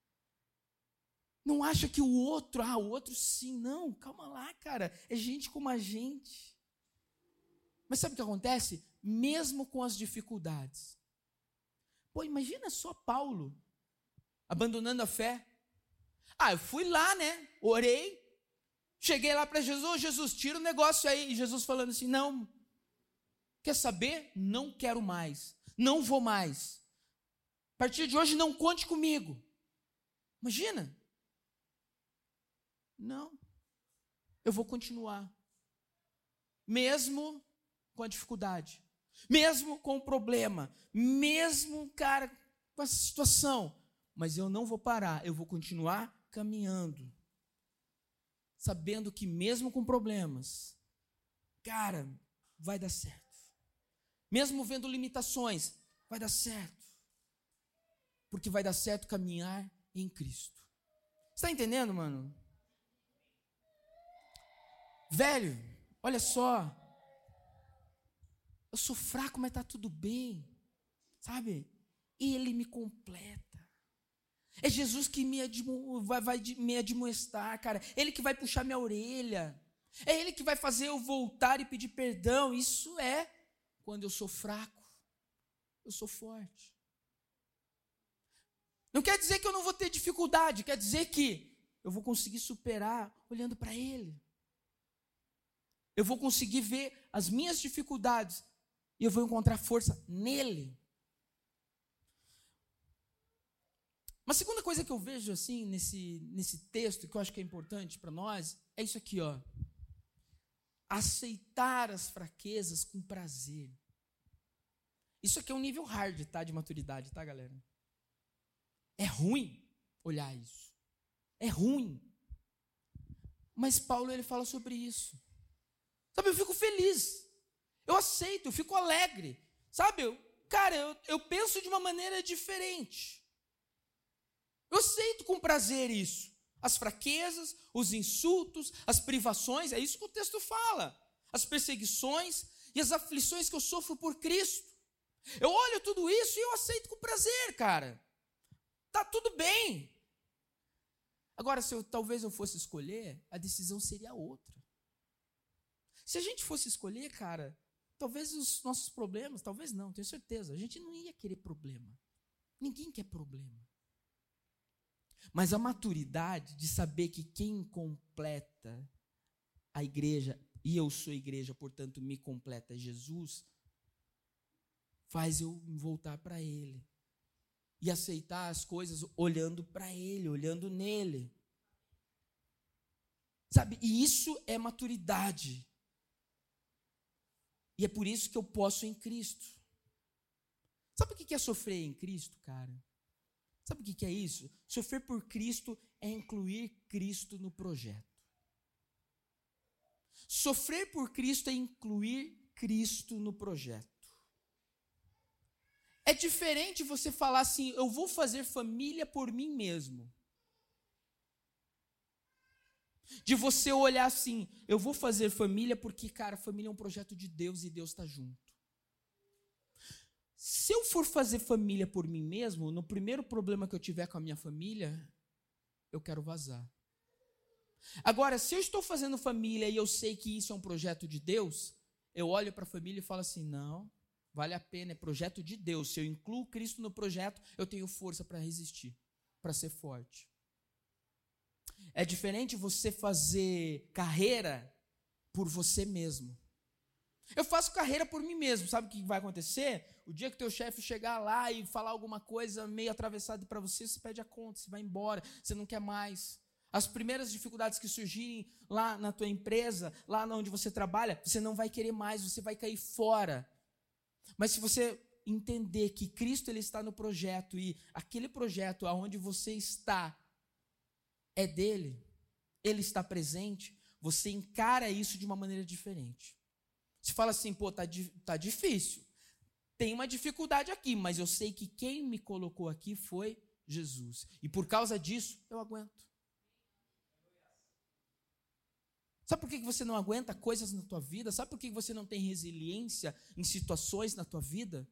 Não acha que o outro, ah, o outro sim, não, calma lá, cara, é gente como a gente. Mas sabe o que acontece? Mesmo com as dificuldades. Pô, imagina só Paulo, abandonando a fé. Ah, eu fui lá, né, orei, cheguei lá para Jesus, oh, Jesus, tira o negócio aí, e Jesus falando assim, não, quer saber? Não quero mais. Não vou mais. A partir de hoje, não conte comigo. Imagina. Não. Eu vou continuar. Mesmo com a dificuldade. Mesmo com o problema. Mesmo, cara, com essa situação. Mas eu não vou parar. Eu vou continuar caminhando. Sabendo que mesmo com problemas, cara, vai dar certo. Mesmo vendo limitações, vai dar certo. Porque vai dar certo caminhar em Cristo. Você está entendendo, mano? Velho, olha só. Eu sou fraco, mas está tudo bem. Sabe? Ele me completa. É Jesus que me admo, vai, vai me admoestar, cara. Ele que vai puxar minha orelha. É Ele que vai fazer eu voltar e pedir perdão. Isso é quando eu sou fraco, eu sou forte. Não quer dizer que eu não vou ter dificuldade, quer dizer que eu vou conseguir superar olhando para Ele. Eu vou conseguir ver as minhas dificuldades e eu vou encontrar força nele. Uma segunda coisa que eu vejo assim nesse, nesse texto, que eu acho que é importante para nós, é isso aqui, ó. aceitar as fraquezas com prazer. Isso aqui é um nível hard, tá, de maturidade, tá, galera? É ruim olhar isso. É ruim. Mas Paulo, ele fala sobre isso. Sabe, eu fico feliz. Eu aceito, eu fico alegre. Sabe, eu, cara, eu, eu penso de uma maneira diferente. Eu aceito com prazer isso. As fraquezas, os insultos, as privações, é isso que o texto fala. As perseguições e as aflições que eu sofro por Cristo. Eu olho tudo isso e eu aceito com prazer, cara. Tá tudo bem. Agora, se eu, talvez eu fosse escolher, a decisão seria outra. Se a gente fosse escolher, cara, talvez os nossos problemas, talvez não, tenho certeza, a gente não ia querer problema. Ninguém quer problema. Mas a maturidade de saber que quem completa a igreja, e eu sou igreja, portanto me completa Jesus, faz eu voltar para Ele. E aceitar as coisas olhando para Ele, olhando nele. Sabe, e isso é maturidade. E é por isso que eu posso em Cristo. Sabe o que é sofrer em Cristo, cara? Sabe o que é isso? Sofrer por Cristo é incluir Cristo no projeto. Sofrer por Cristo é incluir Cristo no projeto. É diferente você falar assim, eu vou fazer família por mim mesmo. De você olhar assim, eu vou fazer família porque, cara, família é um projeto de Deus e Deus está junto. Se eu for fazer família por mim mesmo, no primeiro problema que eu tiver com a minha família, eu quero vazar. Agora, se eu estou fazendo família e eu sei que isso é um projeto de Deus, eu olho para a família e falo assim, não, vale a pena, é projeto de Deus. Se eu incluo Cristo no projeto, eu tenho força para resistir, para ser forte. É diferente você fazer carreira por você mesmo. Eu faço carreira por mim mesmo. Sabe o que vai acontecer? O dia que teu chefe chegar lá e falar alguma coisa meio atravessada para você, você pede a conta, você vai embora, você não quer mais. As primeiras dificuldades que surgirem lá na tua empresa, lá onde você trabalha, você não vai querer mais, você vai cair fora. Mas se você entender que Cristo ele está no projeto e aquele projeto aonde você está é dele, ele está presente, você encara isso de uma maneira diferente. Você fala assim, pô, tá, tá difícil, tem uma dificuldade aqui, mas eu sei que quem me colocou aqui foi Jesus. E por causa disso, eu aguento. Sabe por que você não aguenta coisas na tua vida? Sabe por que você não tem resiliência em situações na tua vida?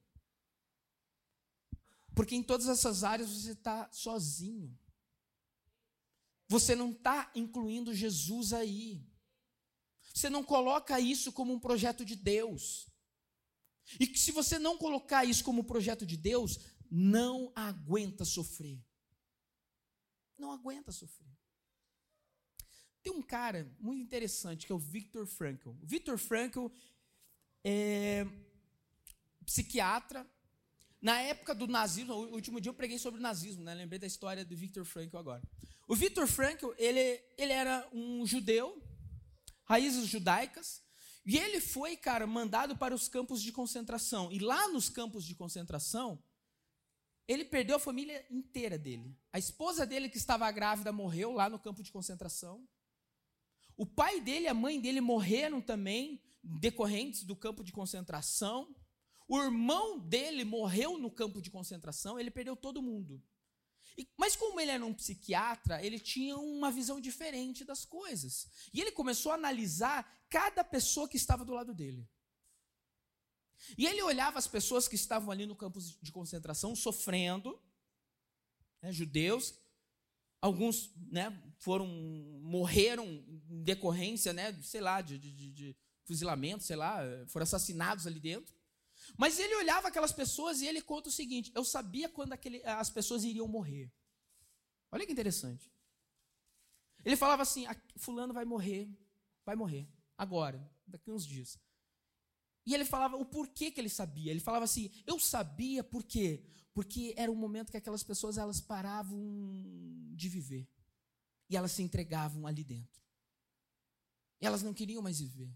Porque em todas essas áreas você está sozinho. Você não está incluindo Jesus aí. Você não coloca isso como um projeto de Deus. E que se você não colocar isso como um projeto de Deus, não aguenta sofrer. Não aguenta sofrer. Tem um cara muito interessante que é o Viktor Frankl. O Viktor Frankl é psiquiatra. Na época do nazismo, o último dia eu preguei sobre o nazismo, né? Lembrei da história do Viktor Frankl agora. O Viktor Frankl, ele, ele era um judeu, raízes judaicas, e ele foi, cara, mandado para os campos de concentração. E lá nos campos de concentração, ele perdeu a família inteira dele. A esposa dele, que estava grávida, morreu lá no campo de concentração. O pai dele e a mãe dele morreram também, decorrentes do campo de concentração. O irmão dele morreu no campo de concentração, ele perdeu todo mundo. E, mas como ele era um psiquiatra, ele tinha uma visão diferente das coisas. E ele começou a analisar cada pessoa que estava do lado dele. E ele olhava as pessoas que estavam ali no campo de concentração, sofrendo, né, judeus. Alguns, né, foram, morreram em decorrência, né, sei lá, de, de, de fuzilamento, sei lá, foram assassinados ali dentro. Mas ele olhava aquelas pessoas e ele conta o seguinte, eu sabia quando aquele, as pessoas iriam morrer. Olha que interessante. Ele falava assim, fulano vai morrer, vai morrer, agora, daqui a uns dias. E ele falava o porquê que ele sabia. Ele falava assim, eu sabia por quê? Porque era um momento que aquelas pessoas elas paravam de viver. E elas se entregavam ali dentro. E elas não queriam mais viver.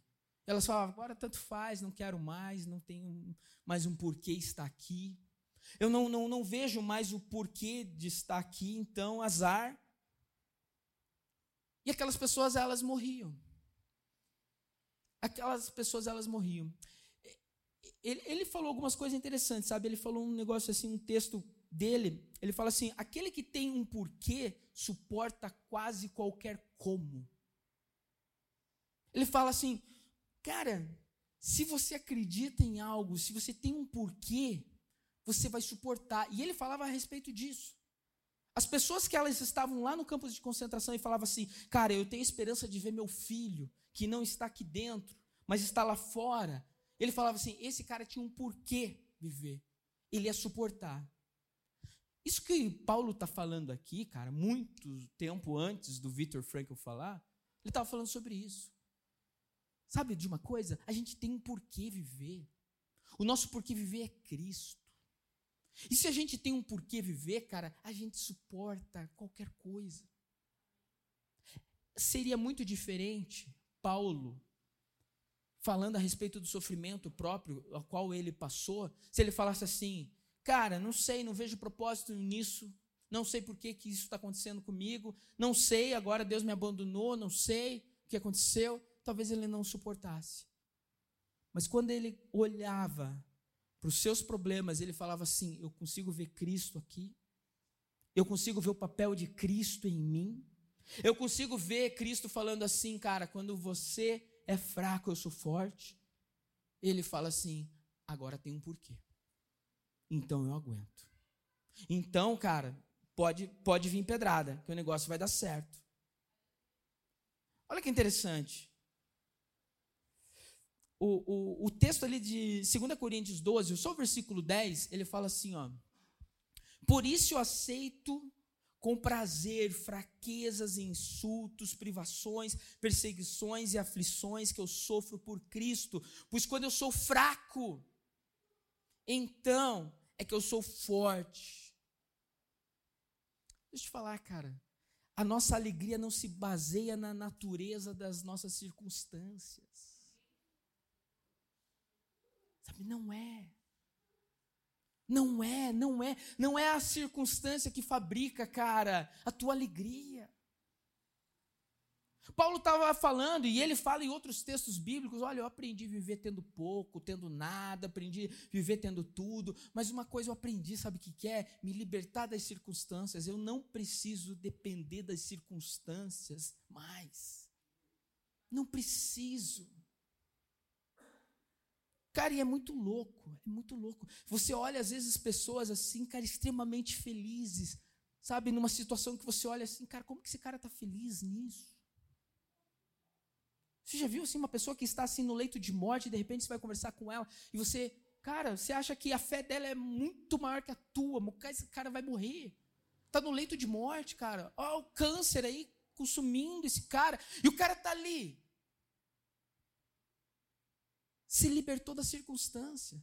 Elas falavam, agora tanto faz, não quero mais, não tenho mais um porquê estar aqui. Eu não, não, não vejo mais o porquê de estar aqui, então azar. E aquelas pessoas, elas morriam. Aquelas pessoas, elas morriam. Ele, ele falou algumas coisas interessantes, sabe? Ele falou um negócio assim, um texto dele, ele fala assim, aquele que tem um porquê suporta quase qualquer como. Ele fala assim, cara, se você acredita em algo, se você tem um porquê, você vai suportar. E ele falava a respeito disso. As pessoas que elas estavam lá no campo de concentração e falavam assim, cara, eu tenho esperança de ver meu filho, que não está aqui dentro, mas está lá fora. Ele falava assim, esse cara tinha um porquê viver. Ele ia suportar. Isso que Paulo está falando aqui, cara, muito tempo antes do Viktor Frankl falar, ele estava falando sobre isso. Sabe de uma coisa? A gente tem um porquê viver. O nosso porquê viver é Cristo. E se a gente tem um porquê viver, cara, a gente suporta qualquer coisa. Seria muito diferente Paulo falando a respeito do sofrimento próprio ao qual ele passou, se ele falasse assim, cara, não sei, não vejo propósito nisso, não sei por que, que isso está acontecendo comigo, não sei, agora Deus me abandonou, não sei o que aconteceu, talvez ele não suportasse. Mas quando ele olhava para os seus problemas, ele falava assim, eu consigo ver Cristo aqui, eu consigo ver o papel de Cristo em mim, eu consigo ver Cristo falando assim, cara, quando você é fraco, eu sou forte. Ele fala assim, agora tem um porquê. Então eu aguento. Então, cara, pode, pode vir pedrada, que o negócio vai dar certo. Olha que interessante. O, o, o texto ali de dois Coríntios doze, só o versículo dez, ele fala assim, ó. Por isso eu aceito com prazer fraquezas, insultos, privações, perseguições e aflições que eu sofro por Cristo, pois quando eu sou fraco, então é que eu sou forte. Deixa eu te falar, cara, a nossa alegria não se baseia na natureza das nossas circunstâncias. Sabe, não é. Não é, não é, não é a circunstância que fabrica, cara, a tua alegria. Paulo estava falando, e ele fala em outros textos bíblicos, olha, eu aprendi a viver tendo pouco, tendo nada, aprendi a viver tendo tudo, mas uma coisa eu aprendi, sabe o que que é? Me libertar das circunstâncias, eu não preciso depender das circunstâncias mais. Não preciso. Cara, e é muito louco, é muito louco. Você olha, às vezes, pessoas assim, cara, extremamente felizes, sabe? Numa situação que você olha assim, cara, como que esse cara está feliz nisso? Você já viu, assim, uma pessoa que está, assim, no leito de morte, e de repente você vai conversar com ela, e você, cara, você acha que a fé dela é muito maior que a tua, esse cara vai morrer. Está no leito de morte, cara. Olha o câncer aí, consumindo esse cara, e o cara está ali. Se libertou da circunstância.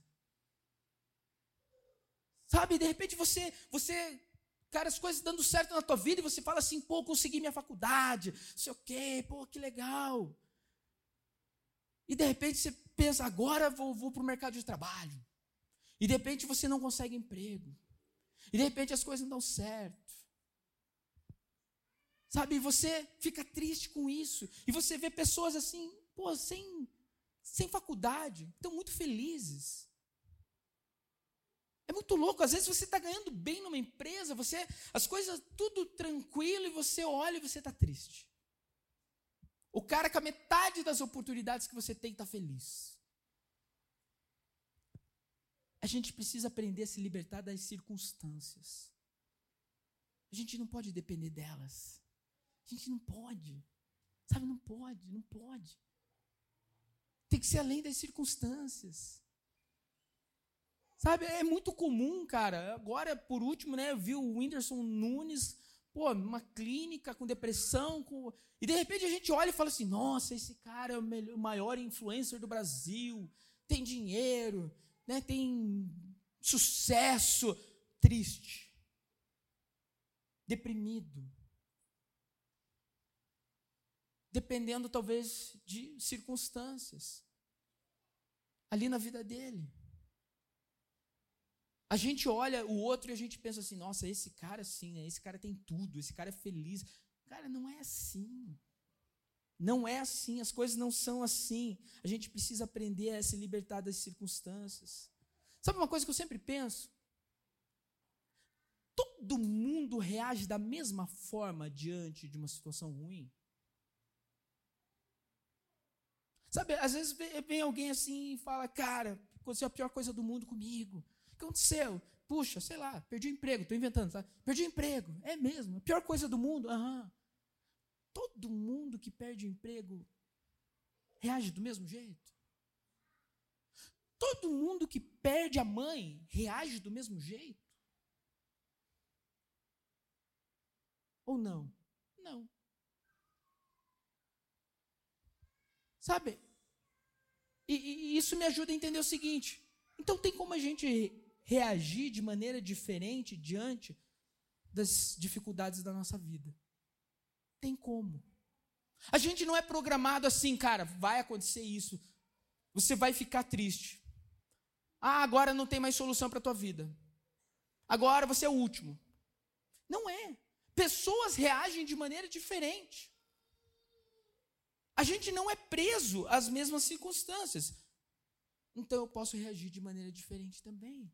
Sabe, de repente você, você, cara, as coisas dando certo na tua vida e você fala assim, pô, consegui minha faculdade, não sei o quê, pô, que legal. E de repente você pensa, agora vou, vou para o mercado de trabalho. E de repente você não consegue emprego. E de repente as coisas não dão certo. Sabe, você fica triste com isso. E você vê pessoas assim, pô, sem... sem faculdade, estão muito felizes. É muito louco, às vezes você está ganhando bem numa empresa, você, as coisas tudo tranquilo, e você olha e você está triste. O cara com a metade das oportunidades que você tem está feliz. A gente precisa aprender a se libertar das circunstâncias. A gente não pode depender delas. A gente não pode. Sabe, não pode, não pode. Tem que ser além das circunstâncias. Sabe, é muito comum, cara. Agora, por último, né, eu vi o Whindersson Nunes, pô, numa clínica com depressão, com... e de repente a gente olha e fala assim, nossa, esse cara é o, melhor, o maior influencer do Brasil, tem dinheiro, né, tem sucesso. Triste. Deprimido. Dependendo, talvez, de circunstâncias. ali na vida dele. A gente olha o outro e a gente pensa assim, nossa, esse cara sim, né? Esse cara tem tudo, esse cara é feliz. Cara, não é assim. Não é assim, as coisas não são assim. A gente precisa aprender a se libertar das circunstâncias. Sabe uma coisa que eu sempre penso? Todo mundo reage da mesma forma diante de uma situação ruim. Sabe, às vezes vem alguém assim e fala, cara, aconteceu a pior coisa do mundo comigo. O que aconteceu? Puxa, sei lá, perdi o emprego, estou inventando, tá? Perdi o emprego, é mesmo, a pior coisa do mundo, aham. Todo mundo que perde o emprego reage do mesmo jeito? Todo mundo que perde a mãe reage do mesmo jeito? Ou não? Não. Sabe? E, e isso me ajuda a entender o seguinte. Então tem como a gente reagir de maneira diferente diante das dificuldades da nossa vida. Tem como. A gente não é programado assim, cara, vai acontecer isso. Você vai ficar triste. Ah, agora não tem mais solução para a tua vida. Agora você é o último. Não é. Pessoas reagem de maneira diferente. A gente não é preso às mesmas circunstâncias. Então eu posso reagir de maneira diferente também.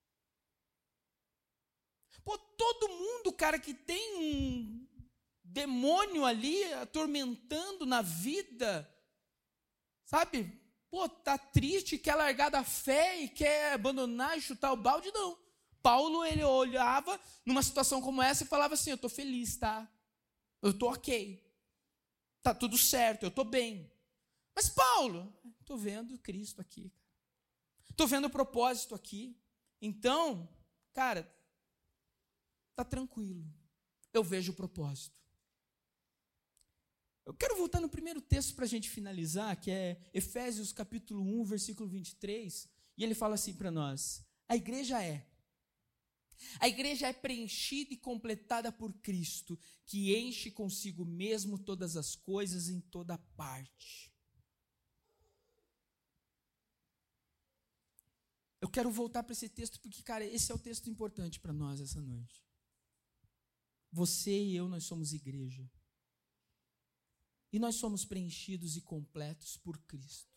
Pô, todo mundo, cara, que tem um demônio ali atormentando na vida, sabe? Pô, tá triste, quer largar da fé e quer abandonar e chutar o balde? Não. Paulo, ele olhava numa situação como essa e falava assim, eu tô feliz, tá? Eu tô ok. Tá tudo certo, eu tô bem. Mas Paulo, tô vendo Cristo aqui. Tô vendo o propósito aqui. Então, cara, tá tranquilo. Eu vejo o propósito. Eu quero voltar no primeiro texto para a gente finalizar, que é Efésios capítulo um, versículo vinte e três, e ele fala assim para nós, a igreja é, a igreja é preenchida e completada por Cristo, que enche consigo mesmo todas as coisas em toda parte. Eu quero voltar para esse texto porque, cara, esse é o texto importante para nós essa noite. Você e eu, nós somos igreja. E nós somos preenchidos e completos por Cristo.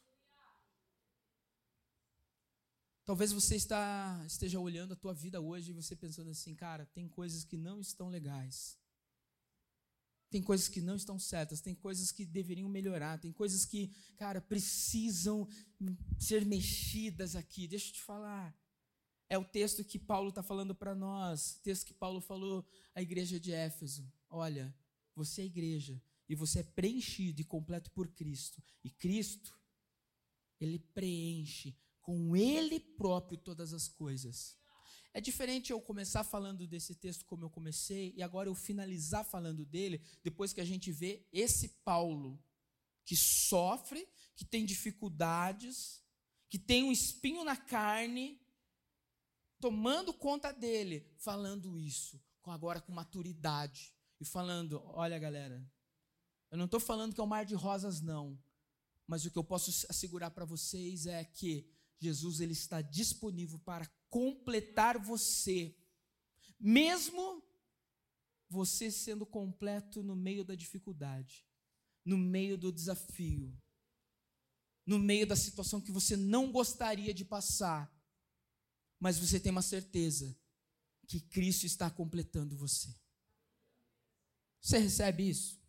Talvez você está, esteja olhando a tua vida hoje e você pensando assim, cara, tem coisas que não estão legais. Tem coisas que não estão certas, tem coisas que deveriam melhorar, tem coisas que, cara, precisam ser mexidas aqui. Deixa eu te falar. É o texto que Paulo está falando para nós, o texto que Paulo falou à igreja de Éfeso. Olha, você é igreja. E você é preenchido e completo por Cristo. E Cristo, Ele preenche com Ele próprio todas as coisas. É diferente eu começar falando desse texto como eu comecei, e agora eu finalizar falando dele, depois que a gente vê esse Paulo, que sofre, que tem dificuldades, que tem um espinho na carne, tomando conta dele, falando isso, agora com maturidade, e falando, olha galera, eu não estou falando que é um mar de rosas, não. Mas o que eu posso assegurar para vocês é que Jesus ele está disponível para completar você. Mesmo você sendo completo no meio da dificuldade, no meio do desafio, no meio da situação que você não gostaria de passar. Mas você tem uma certeza que Cristo está completando você. Você recebe isso?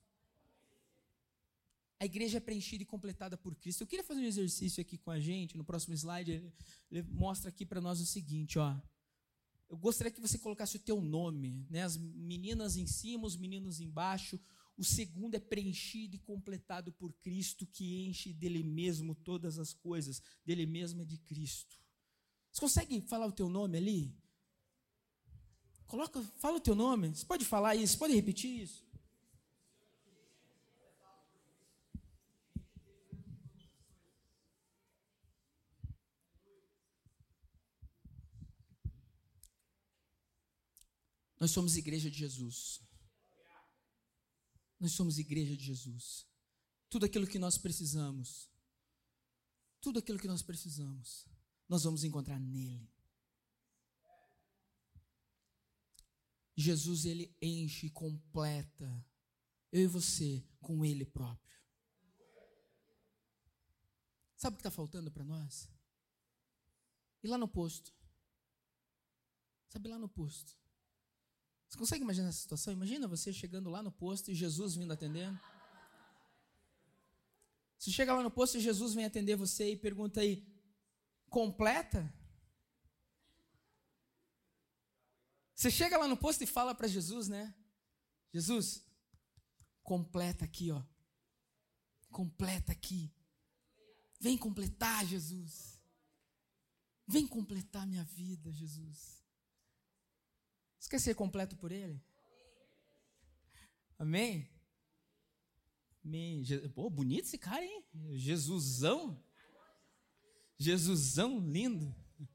A igreja é preenchida e completada por Cristo. Eu queria fazer um exercício aqui com a gente. No próximo slide, ele, ele mostra aqui para nós o seguinte, ó. Eu gostaria que você colocasse o teu nome, né? As meninas em cima, os meninos embaixo. O segundo é preenchido e completado por Cristo, que enche dele mesmo todas as coisas. Dele mesmo é de Cristo. Você consegue falar o teu nome ali? Coloca, fala o teu nome. Você pode falar isso? Você pode repetir isso? Nós somos igreja de Jesus. Nós somos igreja de Jesus. Tudo aquilo que nós precisamos Tudo aquilo que nós precisamos, nós vamos encontrar nele. Jesus, ele enche e completa eu e você com ele próprio. Sabe o que está faltando para nós? Ir lá no posto. Sabe, lá no posto. Você consegue imaginar essa situação? Imagina você chegando lá no posto e Jesus vindo atendendo. Você chega lá no posto e Jesus vem atender você e pergunta aí, completa? Você chega lá no posto e fala para Jesus, né? Jesus, completa aqui, ó. Completa aqui. Vem completar, Jesus. Vem completar minha vida, Jesus. Você quer ser completo por ele? Amém? Amém. Pô, bonito esse cara, hein? Jesusão. Jesusão lindo.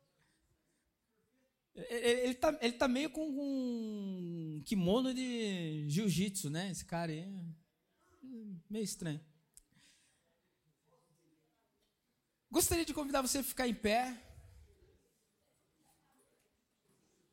Ele tá, ele tá meio com um kimono de jiu-jitsu, né? Esse cara aí. Meio estranho. Gostaria de convidar você a ficar em pé.